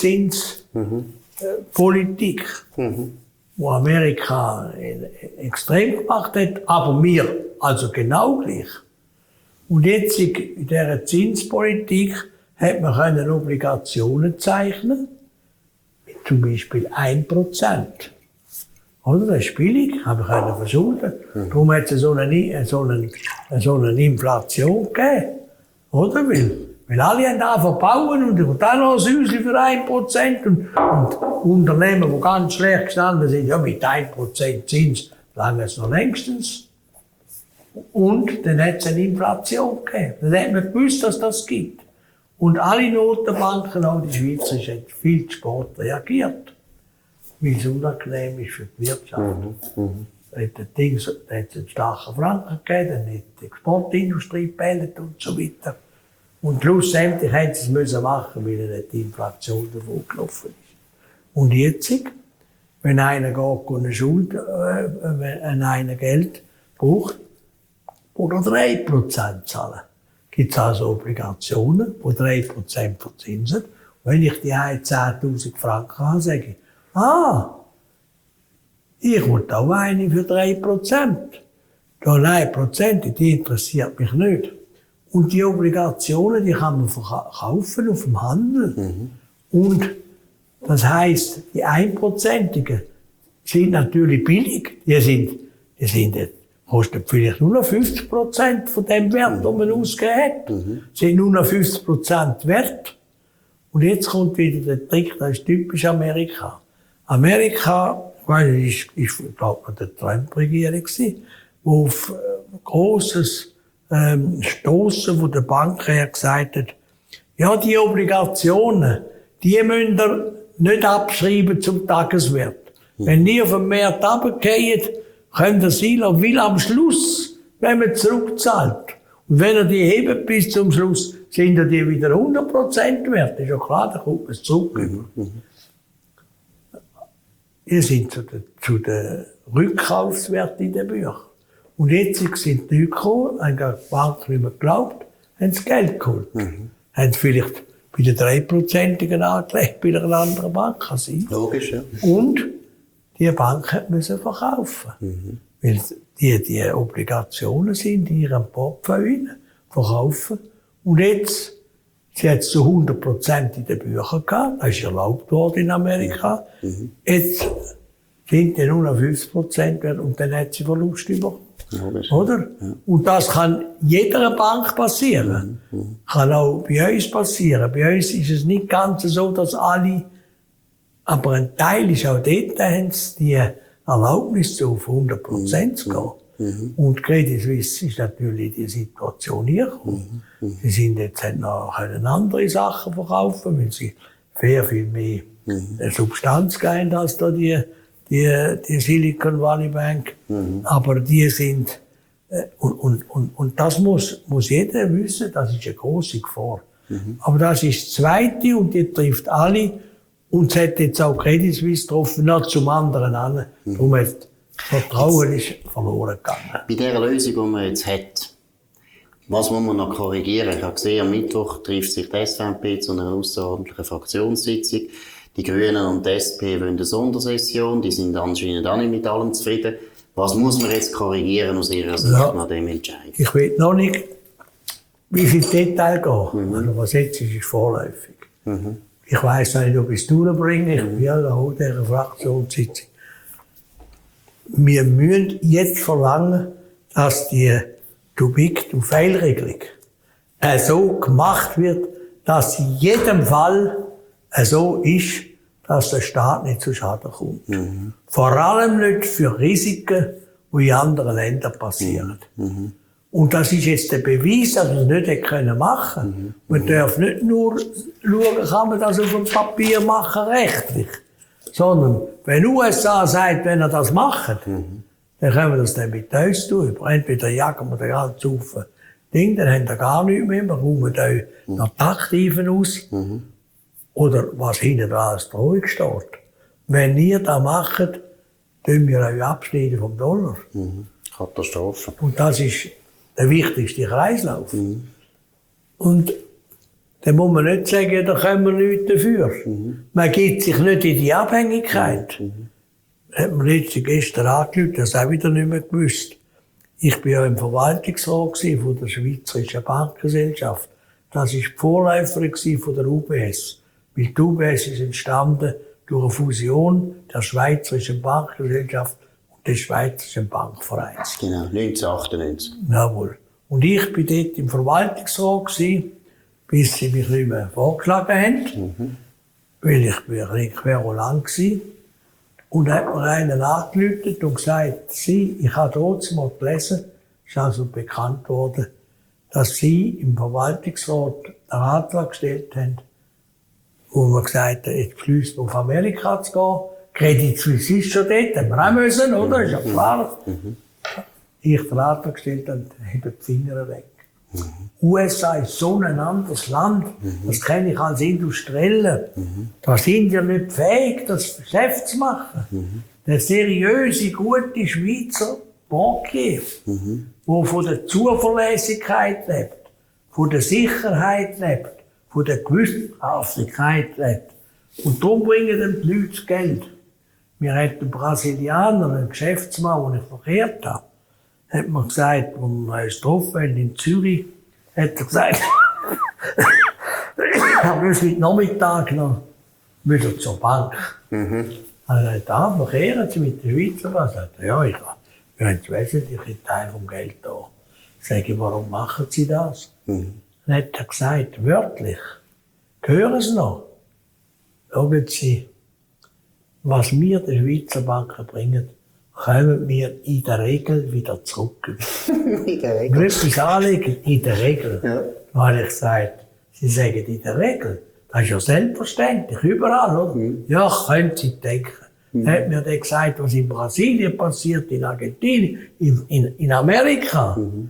Speaker 2: Billigzinspolitik, mhm. äh, wo Amerika extrem gemacht hat, aber wir also genau gleich. Und jetzt in dieser Zinspolitik hat man können Obligationen zeichnen, mit zum Beispiel ein Prozent. Oder? Das ist billig, haben wir können verschulden. Mhm. Darum hat es so eine, so eine, so eine Inflation gegeben. Oder? Weil, weil alle haben angefangen bauen und dann noch ein Häuschen für ein Prozent. Und, und Unternehmen, die ganz schlecht gestanden sind, ja, mit ein Prozent Zins lange es noch längstens. Und dann hat es eine Inflation gegeben. Dann hat man gewusst, dass das gibt. Und alle Notenbanken, auch die Schweizer, haben viel zu spät reagiert. Weil es unangenehm ist für die Wirtschaft. Mhm. Mhm. Da hat es einen starken Franken gegeben, dann hat die Exportindustrie gebellt und so weiter. Und schlussendlich haben sie es machen müssen, weil die Inflation davon gelaufen ist. Und jetzt, wenn einer geht eine Schuld, äh, wenn einer Geld braucht, oder drei Prozent zahlen. Gibt es also Obligationen, die drei Prozent verzinsen. Und wenn ich die zehntausend Franken habe, sage ich, ah, ich will auch eine für drei Prozent. Da ein Prozent, die interessiert mich nicht. Und die Obligationen, die kann man verkaufen auf dem Handel. Mhm. Und das heisst, die Einprozentigen sind natürlich billig. Die sind, die sind kostet vielleicht nur noch fünfzig Prozent von dem Wert, den man ausgegeben hat. Mhm. Sind nur noch fünfzig Prozent wert. Und jetzt kommt wieder der Trick, das ist typisch Amerika. Amerika, ich weiß nicht, ich, ich glaube, der Trump-Regierung war, wo auf äh, grosses ähm, Stossen von der Bank her gesagt hat, ja, die Obligationen, die müsst ihr nicht abschreiben zum Tageswert. Mhm. Wenn die auf den Markt runterfallen, könnt ihr sie lassen, weil am Schluss, wenn man zurückzahlt, und wenn ihr die hebt bis zum Schluss, sind ihr die wieder hundert Prozent wert. Das ist ja klar, dann kommt man es zurück. Mhm. Wir sind zu den, zu den Rückkaufswerten in den Büchern. Und jetzt sind die Leute gekommen, haben die Bank nicht mehr geglaubt, haben das Geld geholt. Mhm. Haben vielleicht bei den drei Prozentigen angelegt, bei einer anderen Bank kann sein. Logisch, ja. Und die Bank hat müssen verkaufen. Mhm. Weil die, die Obligationen sind in ihrem Portfolio verkaufen. Und jetzt, sie hat es zu hundert Prozent in den Büchern gehabt. Das ist erlaubt worden in Amerika. Mhm. Jetzt sind die nur noch fünfzig Prozent wert und dann hat sie Verlust über. Ja, oder? Ja. Und das kann jeder Bank passieren. Mhm. Mhm. Kann auch bei uns passieren. Bei uns ist es nicht ganz so, dass alle, aber ein Teil ist auch dort, da haben sie die Erlaubnis, so auf hundert Prozent zu gehen. Mhm. Und Credit Suisse ist natürlich die Situation hier gekommen. Mhm. Sie sind jetzt noch andere Sachen verkaufen, weil sie sehr viel mehr mhm. Substanz geben als da die, die, die Silicon Valley Bank. Mhm. Aber die sind, äh, und, und, und, und das muss, muss jeder wissen, das ist eine grosse Gefahr. Mhm. Aber das ist das Zweite und die trifft alle. Und es hat jetzt auch Credit Suisse getroffen, noch zum anderen an. Mhm. Darum hat Vertrauen ist verloren gegangen.
Speaker 1: Bei dieser Lösung, die man jetzt hat, was muss man noch korrigieren? Ich habe gesehen, am Mittwoch trifft sich die S V P zu einer außerordentlichen Fraktionssitzung. Die Grünen und die S P wollen eine Sondersession. Die sind anscheinend auch nicht mit allem zufrieden. Was muss man jetzt korrigieren aus Ihrer Sicht ja, nach dem Entscheid?
Speaker 2: Ich weiß noch nicht, wie viel Detail gehen. Mhm. Also was jetzt ist, ist vorläufig. Mhm. Ich weiss nicht, ob ich es durchbringe. Ich bin ja auch in dieser Fraktionssitzung. Wir müssen jetzt verlangen, dass die Too-Big-to-Fail-Regelung so gemacht wird, dass in jedem Fall so ist, dass der Staat nicht zu Schaden kommt. Mhm. Vor allem nicht für Risiken, die in anderen Ländern passieren. Mhm. Und das ist jetzt der Beweis, dass man es nicht hätte machen können. Mhm. Man darf nicht nur schauen, kann man das auf dem Papier machen, rechtlich. Sondern, wenn U S A sagt, wenn er das macht, mhm. dann können wir das dann mit uns tun. Entweder jagen wir den ganzen Haufen Ding, dann haben wir gar nichts mehr, wir räumen da noch die Aktiven aus. Mhm. Oder was hinten dran als Drohung steht. Wenn ihr das macht, tun wir euch abschneiden vom Dollar.
Speaker 1: Mhm. Katastrophe.
Speaker 2: Und das ist der wichtigste Kreislauf. Mhm. Und dann muss man nicht sagen, da können wir nichts dafür. Mhm. Man gibt sich nicht in die Abhängigkeit. Mhm. Hat man jetzt gestern angerufen, das auch wieder nicht mehr gewusst. Ich war ja im Verwaltungsrat von der Schweizerischen Bankgesellschaft. Das war die Vorläuferin von der U B S. Weil die U B S ist entstanden durch eine Fusion der Schweizerischen Bankgesellschaft und des Schweizerischen Bankvereins.
Speaker 1: Genau, neunzehnhundertachtundneunzig.
Speaker 2: Jawohl. Und ich war dort im Verwaltungsrat, bis sie mich nicht mehr vorgeschlagen haben. Mhm. Weil ich war nicht querulant war. Und dann hat mir einen angerufen und gesagt, Sie, ich habe trotzdem mal gelesen, ist also bekannt worden, dass Sie im Verwaltungsrat einen Antrag gestellt haben, wo man gesagt hat, jetzt beschließt man auf Amerika zu gehen. Credit Suisse ist schon dort, haben wir auch müssen, oder? Ist ja klar. Mhm. Ich den Antrag gestellt und habe die Finger weg. Mhm. U S A ist so ein anderes Land, mhm. das kenne ich als Industrielle. Mhm. Da sind wir nicht fähig, das Geschäft zu machen. Mhm. Der seriöse, gute Schweizer Bankier, mhm. der von der Zuverlässigkeit lebt, von der Sicherheit lebt, von der Gewissenhaftigkeit lebt. Und darum bringen dem die Leute das Geld. Mir hat ein Brasilianer, ein Geschäftsmann, den ich verkehrt habe, hat mir gesagt, als wir uns getroffen haben in Zürich, hat er gesagt, ich muss heute Nachmittag noch wieder zur Bank. Mhm. Er hat gesagt, ah, verkehren Sie mit der Schweizer was? Er hat gesagt, ja, ich habe, wir haben den wesentlichen Teil vom Geld da. Ich sage, warum machen Sie das? Mhm. Dann hat er gesagt, wörtlich, hören Sie noch, schauen Sie, was wir den Schweizer Banken bringen, kommen wir in der Regel wieder zurück. In der Regel? Wenn etwas anlegen, in der Regel. Ja. Weil ich sage, Sie sagen in der Regel, das ist ja selbstverständlich, überall, oder? Mhm. Ja, können Sie denken. Mhm. Dann hat mir dann gesagt, was in Brasilien passiert, in Argentinien, in, in, in Amerika. Mhm.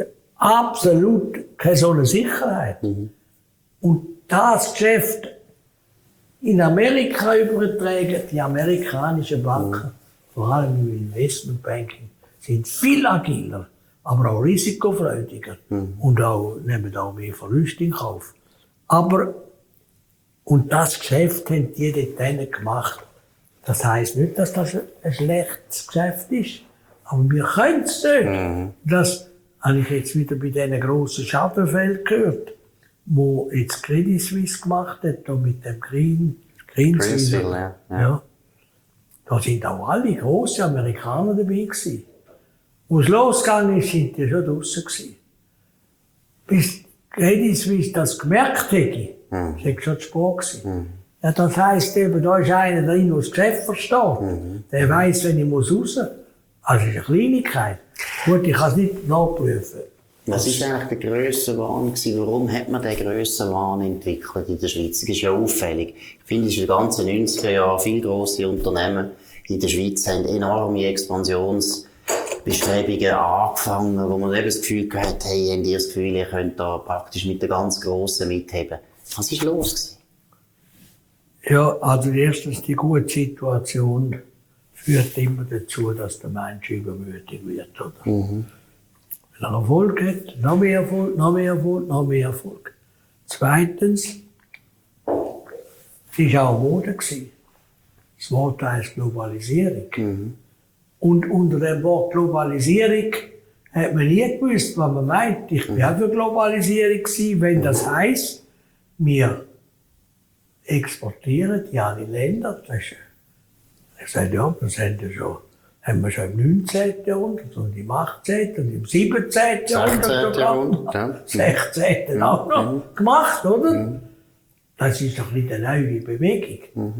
Speaker 2: Absolut keine so eine Sicherheit. Mhm. Und das Geschäft in Amerika übertragen, die amerikanischen Banken, mhm. vor allem im Investmentbanking, sind viel agiler, aber auch risikofreudiger mhm. und auch, nehmen auch mehr Verluste in Kauf. Aber, und das Geschäft haben die dort gemacht. Das heisst nicht, dass das ein schlechtes Geschäft ist, aber wir können es nicht. Mhm. Das habe ich jetzt wieder bei diesen grossen Schadenfällen gehört, wo jetzt Credit Suisse gemacht hat, da mit dem Green, Greensville. Ja. Ja. Ja. Da sind auch alle grosse Amerikaner dabei gewesen. Wo es losgegangen ist, sind die schon draussen gewesen. Bis Credit Suisse das gemerkt hätte, mhm. das war schon zu spät gewesen. Mhm. Ja, das heisst eben, da ist einer drin, der das Geschäft versteht. Mhm. Der weiss, wenn ich muss raus. Also, das ist eine Kleinigkeit. Gut, ich kann es nicht nachprüfen.
Speaker 1: Was war eigentlich der Grössenwahn? Warum hat man diesen Grössenwahn entwickelt in der Schweiz? Das ist ja auffällig. Ich finde, in den ganzen neunziger Jahren viele grosse Unternehmen in der Schweiz haben enorme Expansionsbestrebungen angefangen, wo man eben das Gefühl hat, hey, habt ihr das Gefühl, ihr könnt da praktisch mit den ganz Grossen mitheben. Was war los gewesen?
Speaker 2: Ja, also erstens, die gute Situation führt immer dazu, dass der Mensch übermütig wird, oder? Mhm. Wenn er Erfolg hat, noch mehr Erfolg, noch mehr Erfolg, noch mehr Erfolg. Zweitens, es war auch Mode. Das Wort heisst Globalisierung. Mhm. Und unter dem Wort Globalisierung hat man nie gewusst, was man meint. Ich war mhm. auch für Globalisierung gewesen, wenn das heisst, wir exportieren in alle Länder. Das ist, ich sage, ja, das haben wir schon. Haben wir schon im neunzehnten Jahrhundert und im achtzehnten und im siebzehnten Jahrhundert
Speaker 1: Jahrhundert, ja.
Speaker 2: sechzehnten auch noch mhm. gemacht, oder? Mhm. Das ist doch nicht eine neue Bewegung. Mhm.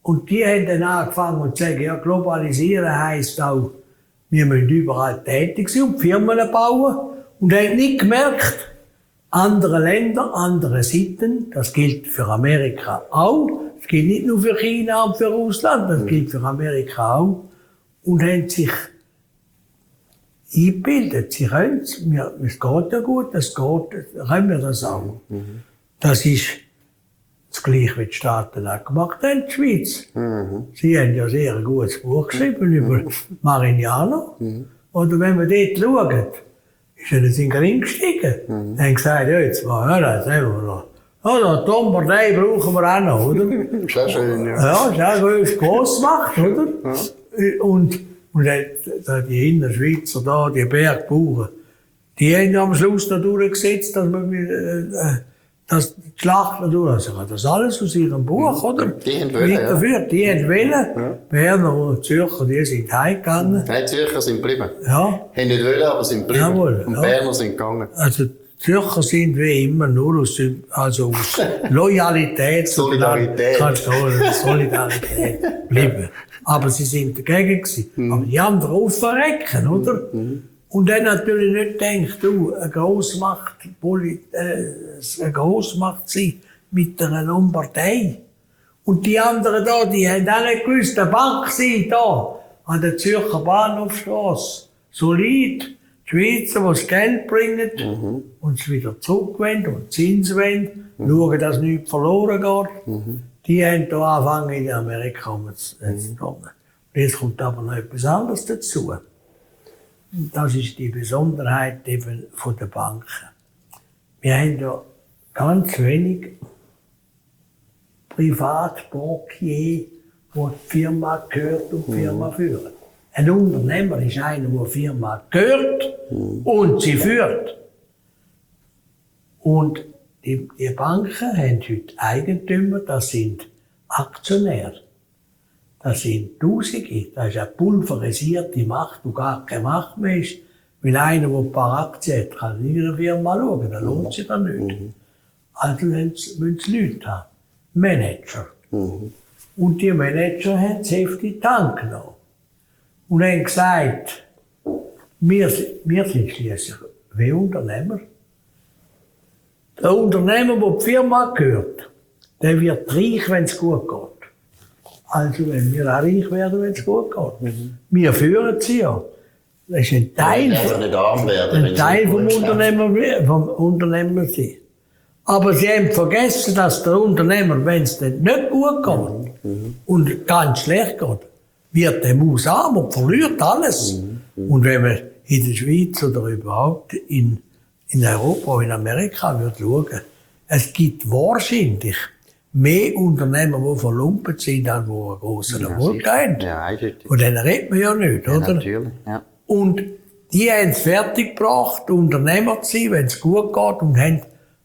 Speaker 2: Und die haben dann angefangen zu sagen, ja, globalisieren heisst auch, wir müssen überall tätig sein und Firmen bauen. Und haben nicht gemerkt, andere Länder, andere Sitten, das gilt für Amerika auch, das gilt nicht nur für China und für Russland, das gilt für Amerika auch. Und haben sich eingebildet, sie können es, es geht ja gut, es geht, können wir das auch. Mhm. Das ist das Gleiche, wie die Staaten auch gemacht haben, die Schweiz. Mhm. Sie haben ja sehr ein gutes Buch geschrieben mhm. über Marignano. Mhm. Oder wenn man dort schaut, ist er in den Ring gestiegen. Mhm. Dann haben gesagt, ja, jetzt mal hören, jetzt haben wir noch. Ja, die Atompartei brauchen wir auch noch, oder?
Speaker 1: Sehr schön, ja.
Speaker 2: Ja, das ist auch gross gemacht, oder? Ja. Und, und die Innerschweizer da, die Bergbauern, die haben am Schluss noch durchgesetzt, dass man, äh, dass die Schlacht noch durch. Also, das alles aus ihrem Buch, oder?
Speaker 1: Die haben wollen, ja.
Speaker 2: Dafür, die haben wollen. Ja. Berner und Zürcher, die sind heimgegangen.
Speaker 1: Nein, die Zürcher sind geblieben.
Speaker 2: Ja.
Speaker 1: Haben nicht wollen, aber sind geblieben.
Speaker 2: Jawohl,
Speaker 1: und
Speaker 2: ja.
Speaker 1: Berner sind gegangen.
Speaker 2: Also, die Zürcher sind wie immer nur aus, also aus Loyalität,
Speaker 1: Solidarität.
Speaker 2: Solidarität geblieben. Aber sie sind dagegen gewesen. Mhm. Aber die anderen auf Verrecken, oder? Mhm. Und dann natürlich nicht gedacht, du, eine Grossmacht, äh, eine Grossmacht sein mit einer Lombardei. Und die anderen da, die haben auch nicht gewusst, eine Bank sei da, an der Zürcher Bahnhofstrasse. Solid. Die Schweizer, die das Geld bringen mhm. und es wieder zurückwenden und Zins wollen, mhm. schauen, dass nichts verloren geht, mhm. die haben da angefangen in Amerika umzugehen. Und jetzt kommt aber noch etwas anderes dazu. Das ist die Besonderheit eben von der Banken. Wir haben ja ganz wenig Privatbankier, die die Firma gehört und die Firma mhm. führen. Ein Unternehmer ist einer, der die Firma gehört mhm. und sie führt. Und die, die Banken haben heute Eigentümer, das sind Aktionäre. Das sind Tausende. Das ist eine pulverisierte Macht, die gar keine Macht mehr ist. Weil einer, der ein paar Aktien hat, kann in ihre Firma schauen, dann lohnt sich das nicht. Mhm. Also müssen sie Leute haben. Manager. Mhm. Und die Manager haben das Heft in die Hand genommen. Und haben gesagt, wir, wir sind schliesslich wie Unternehmer. Der Unternehmer, der die Firma gehört, der wird reich, wenn es gut geht. Also wenn wir auch reich werden, wenn es gut geht. Mhm. Wir führen sie ja. Das ist ein Teil,
Speaker 1: also nicht arm werden,
Speaker 2: ein Teil vom Unternehmer, vom Unternehmer sein. Aber sie haben vergessen, dass der Unternehmer, wenn es nicht gut geht mhm. und ganz schlecht geht, wird der Maus arm und verliert alles. Mhm. Und wenn man in der Schweiz oder überhaupt in, in Europa oder in Amerika würde schauen, es gibt wahrscheinlich mehr Unternehmer, die verlumpet sind, als die einen grossen Erfolg haben.
Speaker 1: Ja, eindeutig.
Speaker 2: Von denen redet man ja nicht,
Speaker 1: ja,
Speaker 2: oder?
Speaker 1: Natürlich, ja.
Speaker 2: Und die haben es fertiggebracht, Unternehmer zu sein, wenn es gut geht, und haben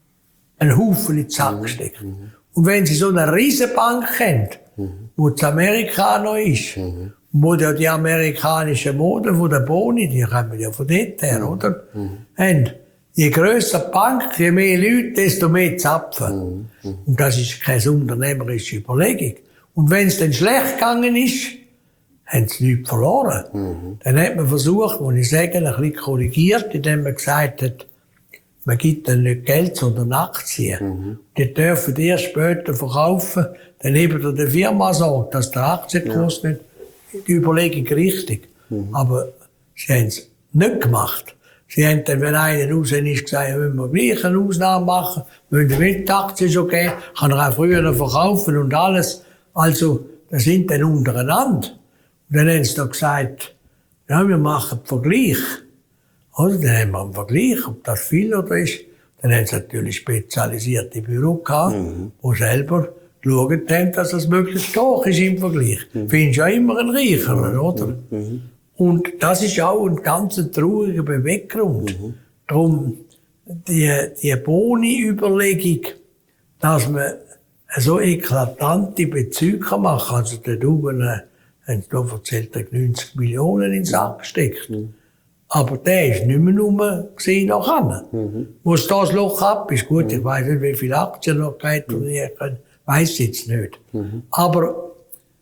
Speaker 2: einen Haufen in den Sack gesteckt. Mhm. Und wenn sie so eine riesen Bank haben, mhm. wo das Amerika noch ist, mhm. wo ja die amerikanische Mode von der Boni, die kommen ja von dort her, mhm. oder? Mhm. Haben, je grösser die Bank, je mehr Leute, desto mehr Zapfen. Mhm. Mhm. Und das ist keine unternehmerische Überlegung. Und wenn es dann schlecht gegangen ist, haben sie nichts verloren. Mhm. Dann hat man versucht, muss ich sagen, ein bisschen korrigiert, indem man gesagt hat, man gibt dann nicht Geld, sondern Aktien. Mhm. Die dürfen die erst später verkaufen, dann eben der Firma sagt, dass der Aktienkurs ja. nicht, die Überlegung richtig. Mhm. Aber sie haben es nicht gemacht. Sie haben dann, wenn einer raus ist, gesagt, ja, müssen wir gleich eine Ausnahme machen, müssen wir die Aktien schon geben, kann er auch früher noch verkaufen und alles. Also, das sind dann untereinander. Und dann haben sie da gesagt, ja, wir machen den Vergleich. Oder? Dann haben wir einen Vergleich, ob das viel oder ist. Dann haben sie natürlich spezialisierte Büros gehabt, mhm. die selber geschaut haben, dass das möglichst hoch ist im Vergleich. Mhm. Findest ja immer einen reicheren, oder? Mhm. Und das ist auch ein ganz trauriger Beweggrund. Mhm. Darum, die, die Boni-Überlegung, dass man so eklatante Bezüge machen kann. Also, der Duben, haben sie da erzählt, hat neunzig Millionen in den Sack gesteckt. Mhm. Aber der ist nicht mehr nur gesehen nachher. Mhm. Wo es das Loch ab ist, gut, ich weiss nicht, wie viele Aktien noch geht, mhm. ich weiss jetzt nicht. Mhm. Aber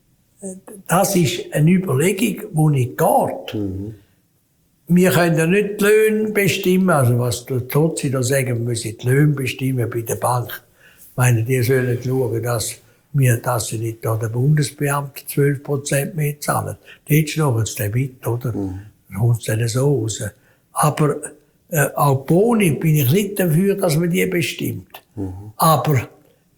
Speaker 2: das ist eine Überlegung, die nicht geht. Mhm. Wir können ja nicht die Löhne bestimmen, also was die Tozi da sagen, wir müssen die Löhne bestimmen bei der Bank. Ich meine, die sollen schauen, dass wir, dass sie nicht da der Bundesbeamte zwölf Prozent mehr zahlen. Dort schnurren sie dann mit, oder? Mhm. Dann kommt es dann so raus. Aber äh, auch Boni bin ich nicht dafür, dass man die bestimmt. Mhm. Aber das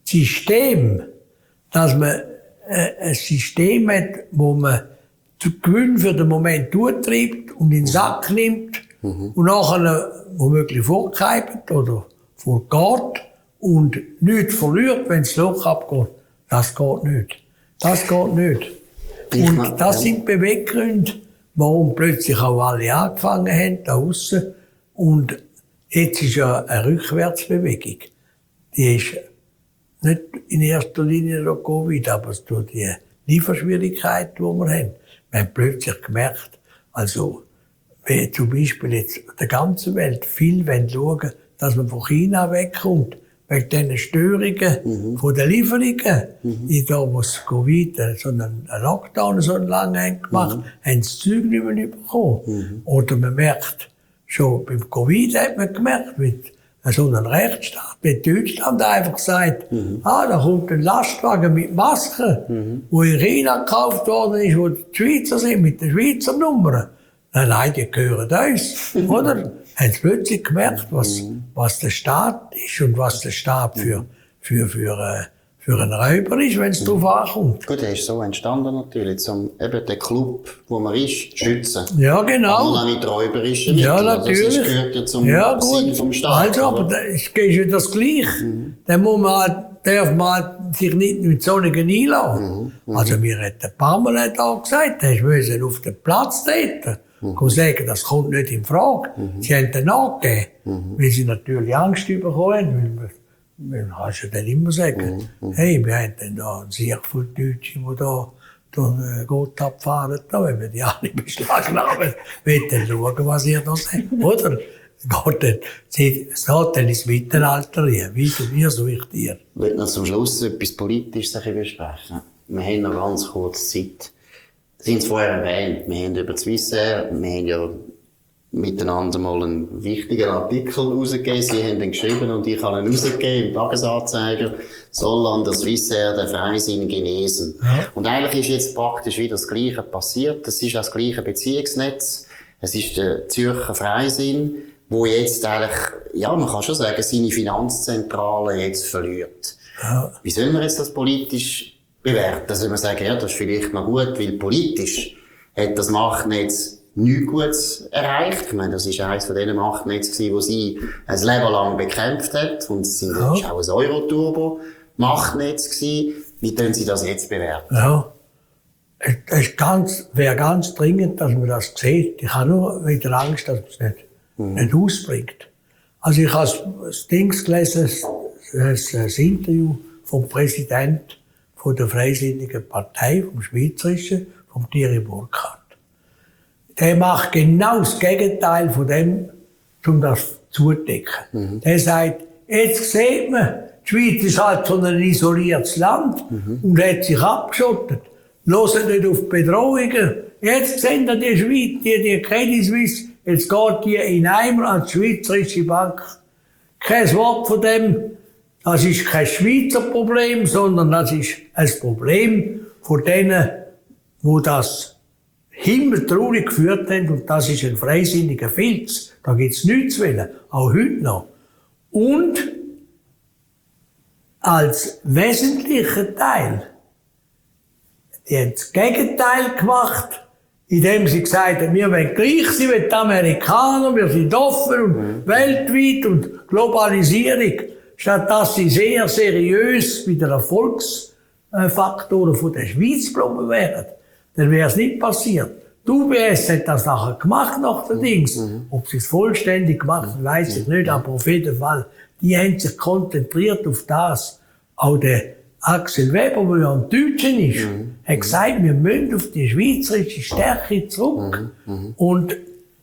Speaker 2: System, dass man äh, ein System hat, wo man den Gewinn für den Moment durchtreibt und in den Sack nimmt mhm. und nachher womöglich vorgreift oder vorgeht und nichts verliert, wenn das Loch abgeht. Das geht nicht. Das geht nicht. Und das sind Beweggründe, warum plötzlich auch alle angefangen haben, da aussen. Und jetzt ist ja eine Rückwärtsbewegung. Die ist nicht in erster Linie durch Covid, aber durch die Lieferschwierigkeiten, die wir haben. Wir haben plötzlich gemerkt, also, wenn zum Beispiel jetzt in der ganzen Welt viel schauen, dass man von China wegkommt, wegen diesen Störungen mhm. von den Lieferungen. Mhm. Die da, wo es Covid, so einen Lockdown so lange haben gemacht, mhm. haben das Zeug nicht mehr bekommen. Mhm. Oder man merkt, schon beim Covid hat man gemerkt, mit so einem Rechtsstaat, wie Deutschland einfach sagt, mhm. ah, da kommt ein Lastwagen mit Masken, mhm. wo in China gekauft worden ist, wo die Schweizer sind, mit den Schweizer Nummern. Nein, nein, die gehören uns, oder? Haben sie plötzlich gemerkt, was, was der Staat ist und was der Staat für, für, für, äh, für einen Räuber ist, wenn es darauf ankommt.
Speaker 1: Gut, der ist so entstanden natürlich, um eben den Club, wo man ist, schützen.
Speaker 2: Ja, genau.
Speaker 1: Aber auch nicht räuberische Mittel.
Speaker 2: Ja, natürlich.
Speaker 1: Also, das gehört ja zum
Speaker 2: ja,
Speaker 1: Sinn vom Staat.
Speaker 2: Also, aber das ist ja das Gleiche. Mhm. Dann muss man, darf man sich nicht mit Sonnigen einlassen. Mhm. Mhm. Also, mir hat der Pamela da gesagt, er musste auf den Platz treten. Mhm. Ich kann sagen, das kommt nicht in Frage. Mhm. Sie haben dann nachgegeben, mhm. weil sie natürlich Angst bekommen haben. Man kann ja dann immer sagen, mhm. hey, wir haben dann da einen sehr viele Deutsche, die da durch Gott abfahren, da, wenn wir die alle beschlagnahmen, wollen dann schauen, was ihr da sagt, oder? Es geht dann ins Mittelalter rein, wieder wir, so ich dir.
Speaker 1: Ich will noch zum Schluss etwas Politisches besprechen. Wir haben noch ganz kurz Zeit. Sie haben es vorher erwähnt, wir haben über Swissair, wir haben ja miteinander mal einen wichtigen Artikel rausgegeben. Sie haben ihn geschrieben und ich habe ihn rausgegeben im Tagesanzeiger. Soll an der Swissair der Freisinn genesen. Ja. Und eigentlich ist jetzt praktisch wieder das Gleiche passiert. Es ist das gleiche Beziehungsnetz. Es ist der Zürcher Freisinn, wo jetzt eigentlich, ja, man kann schon sagen, seine Finanzzentrale jetzt verliert. Ja. Wie soll man jetzt das politisch bewerten? Also, man sagen, ja, das ist vielleicht noch gut, weil politisch hat das Machtnetz nichts Gutes erreicht. Ich meine, das war eines von diesen Machtnetzen, die sie ein Leben lang bekämpft hat. Und es war ja. auch ein Euro-Turbo-Machtnetz. Wie können Sie das jetzt bewerten?
Speaker 2: Ja. Es ganz, wäre ganz dringend, dass man das sieht. Ich habe nur wieder Angst, dass man es nicht, mhm. nicht ausbringt. Also ich habe das Ding gelesen, das, das Interview vom Präsidenten von der Freisinnigen Partei, vom Schweizerischen, vom Thierry Burkhardt. Der macht genau das Gegenteil von dem, um das zudecken. Mhm. Der sagt, jetzt sieht man, die Schweiz ist halt so ein isoliertes Land mhm. und hat sich abgeschottet. Hören nicht auf Bedrohungen. Jetzt sehen die Schweiz, die, die Credit Suisse, jetzt geht die in Eimer an die Schweizerische Bank. Kein Wort von dem. Das ist kein Schweizer Problem, sondern das ist ein Problem von denen, wo das himmeltraurig geführt haben, und das ist ein freisinniger Filz. Da gibt's nichts zu wollen. Auch heute noch. Und als wesentlicher Teil, die haben das Gegenteil gemacht, indem sie gesagt haben, wir wollen gleich sein wie die Amerikaner, wir sind offen und mhm. weltweit und Globalisierung. Statt dass sie sehr seriös mit den Erfolgsfaktoren von der Schweiz geblieben wären. Dann wäre es nicht passiert. Die U B S hat das nachher gemacht, nach den Dings. Mhm. Ob sie es vollständig gemacht haben, weiss ich nicht, aber auf jeden Fall. Die haben sich konzentriert auf das. Auch der Axel Weber, der ja ein Deutscher ist, mhm. hat gesagt, wir müssen auf die schweizerische Stärke zurück. Mhm. Mhm. Und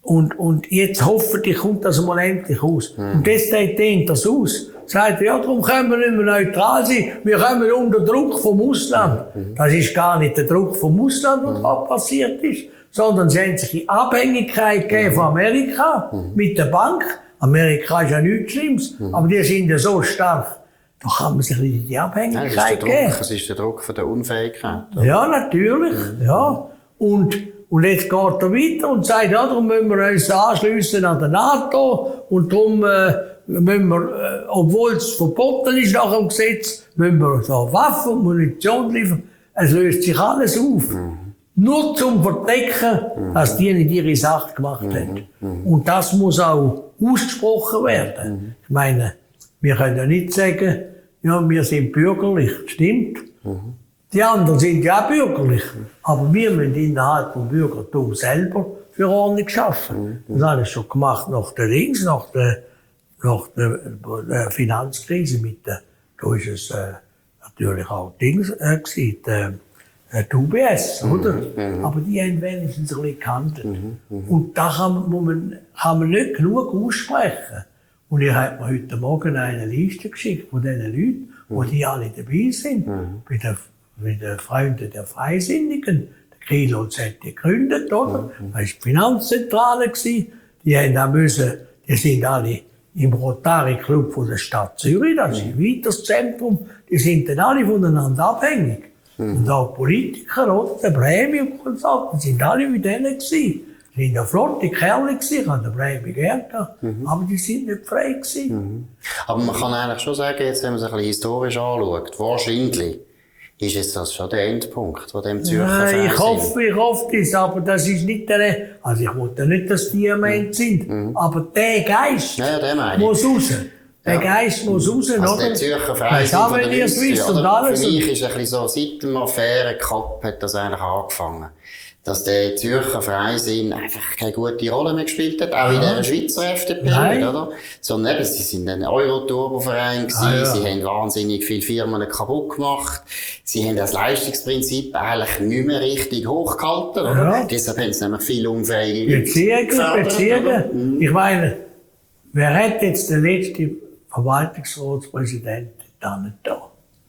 Speaker 2: Und, und jetzt hoffentlich kommt das mal endlich aus. Mhm. Und das dehnt das aus. Sagt, ja, darum können wir nicht mehr neutral sein. Wir kommen unter Druck vom Ausland. Mhm. Das ist gar nicht der Druck vom Ausland, was mhm. da passiert ist, sondern sie haben sich in Abhängigkeit gegeben mhm. von Amerika, mhm. mit der Bank. Amerika ist ja nichts Schlimmes, mhm. aber die sind ja so stark. Da kann man sich in die Abhängigkeit
Speaker 1: ja,
Speaker 2: geben.
Speaker 1: Das ist der Druck von der Unfähigkeit. Oder?
Speaker 2: Ja, natürlich, mhm. ja. Und, Und jetzt geht er weiter und sagt, ja, darum müssen wir uns anschliessen an der NATO und darum äh, müssen wir, äh, obwohl es verboten ist nach dem Gesetz, müssen wir so Waffen und Munition liefern. Es löst sich alles auf. Mhm. Nur zum Verdecken, mhm. dass die nicht ihre Sache gemacht mhm. haben. Mhm. Und das muss auch ausgesprochen werden. Mhm. Ich meine, wir können ja nicht sagen, ja, wir sind bürgerlich. Stimmt. Mhm. Die anderen sind ja auch bürgerlich. Aber wir müssen innerhalb vom Bürgertum selber für Ordnung schaffen. Mhm. Das habe ich schon gemacht nach der Links, nach der, nach der, der Finanzkrise mit der, da ist es äh, natürlich auch Dings äh, gewesen, der, die U B S, oder? Mhm. Aber die haben wenigstens ein bisschen gehandelt. Mhm. Mhm. Und da kann man, kann man nicht genug aussprechen. Und ich habe mir heute Morgen eine Liste geschickt von diesen Leuten, wo mhm. die alle dabei sind. Mhm. Bei den, bei den Freunden der Freisinnigen. Der Kielholz hat die gegründet, oder? Mhm. Das war die Finanzzentrale. Die haben auch müssen, die sind alle im Rotary Club von der Stadt Zürich, das ist ein weiteres Zentrum. Die sind dann alle voneinander abhängig. Mhm. Und auch Politiker, oder? Der Premium-Konsult, die sind alle wie denen gewesen. Die sind ja flotte Kerle gewesen, ich habe den Premium gern gehabt, mhm. aber die sind nicht frei gewesen.
Speaker 1: Mhm. Aber man kann eigentlich schon sagen, jetzt, wenn man es ein bisschen historisch anschaut, wahrscheinlich ist jetzt das schon der Endpunkt von dem Zürcher Fernsehen.
Speaker 2: Ich hoffe, ich hoffe das, aber das ist nicht der, also ich wollte nicht, dass die gemeint mhm. sind, mhm. aber der Geist
Speaker 1: ja, der
Speaker 2: muss raus. Der ja. Geist muss raus,
Speaker 1: also
Speaker 2: oder?
Speaker 1: Der Zürcher Fernsehen von der
Speaker 2: neunzig,
Speaker 1: oder?
Speaker 2: Alles.
Speaker 1: Für mich ist ein bisschen so, seit dem Affäre Kapp hat das eigentlich angefangen. Dass der Zürcher Freisinn einfach keine gute Rolle mehr gespielt hat, auch ja. in der Schweizer F D P, Nein. oder? Sondern eben, sie sind ein Euro-Turbo-Verein gewesen, ah, ja. sie haben wahnsinnig viele Firmen kaputt gemacht, sie haben das Leistungsprinzip eigentlich nicht mehr richtig hochgehalten, oder?
Speaker 2: Ja.
Speaker 1: Deshalb haben sie nämlich viele unfähige
Speaker 2: Beziehungen, Beziehungen. Ich meine, wer hat jetzt den letzten Verwaltungsratspräsidenten dann da?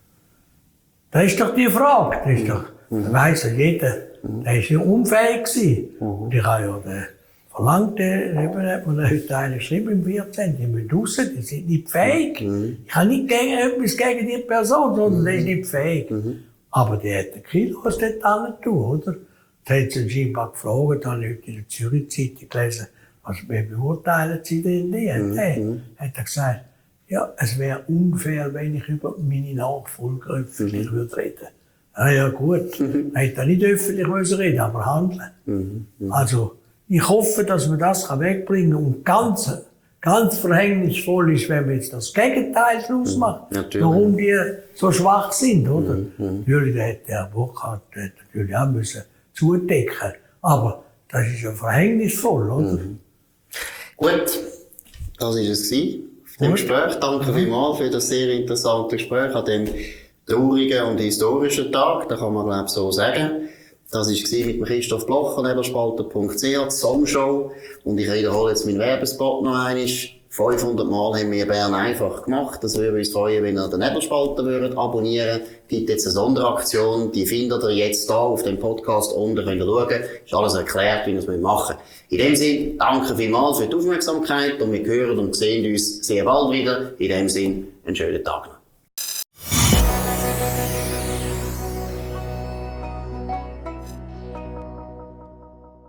Speaker 2: Das ist doch die Frage, das ist doch, das weiss ja jeder. Der war ja unfähig gewesen. Mhm. Und ich habe ja den verlangt, eben hat man heute einen geschrieben im vierzehn. Die müssen raus, die sind nicht fähig. Mhm. Ich habe nicht gegen, etwas gegen die Person, sondern mhm. der ist nicht fähig. Mhm. Aber die hat den Kilos dort an tun, oder? Da hat sie scheinbar gefragt, da habe ich heute in der Zürich-Zeitung gelesen, was beurteilen Sie denn die? Mhm. Hey, hat er gesagt, ja, es wäre unfair, wenn ich über meine Nachfolger öffentlich mhm. würde reden. Ja, ja, gut. Mhm. Man hätte nicht öffentlich müssen reden, aber handeln. Mhm. Mhm. Also, ich hoffe, dass man das wegbringen kann. Und ganz, ganz verhängnisvoll ist, wenn man jetzt das Gegenteil draus macht. Mhm. Warum die so schwach sind, oder? Mhm. Natürlich hätte der Burkhardt natürlich auch müssen zudecken. Aber das ist ja verhängnisvoll, oder?
Speaker 1: Mhm. Gut. Das war es gewesen. Dem Gespräch. Danke mhm. vielmals für das sehr interessante Gespräch an dem traurigen und historischen Tag, da kann man, glaube ich, so sagen. Das war mit dem Christoph Blocher, nebelspalter punkt c h, die Sommershow. Und ich wiederhole jetzt meinen Werbespot noch einmal. fünfhundert Mal haben wir Bern einfach gemacht. Das würde uns freuen, wenn ihr den Nebelspalter würdet abonnieren. Es gibt jetzt eine Sonderaktion, die findet ihr jetzt hier auf dem Podcast unten, könnt ihr schauen. Ist alles erklärt, wie wir es machen müssen. In dem Sinne, danke vielmals für die Aufmerksamkeit und wir hören und sehen uns sehr bald wieder. In dem Sinne, einen schönen Tag noch.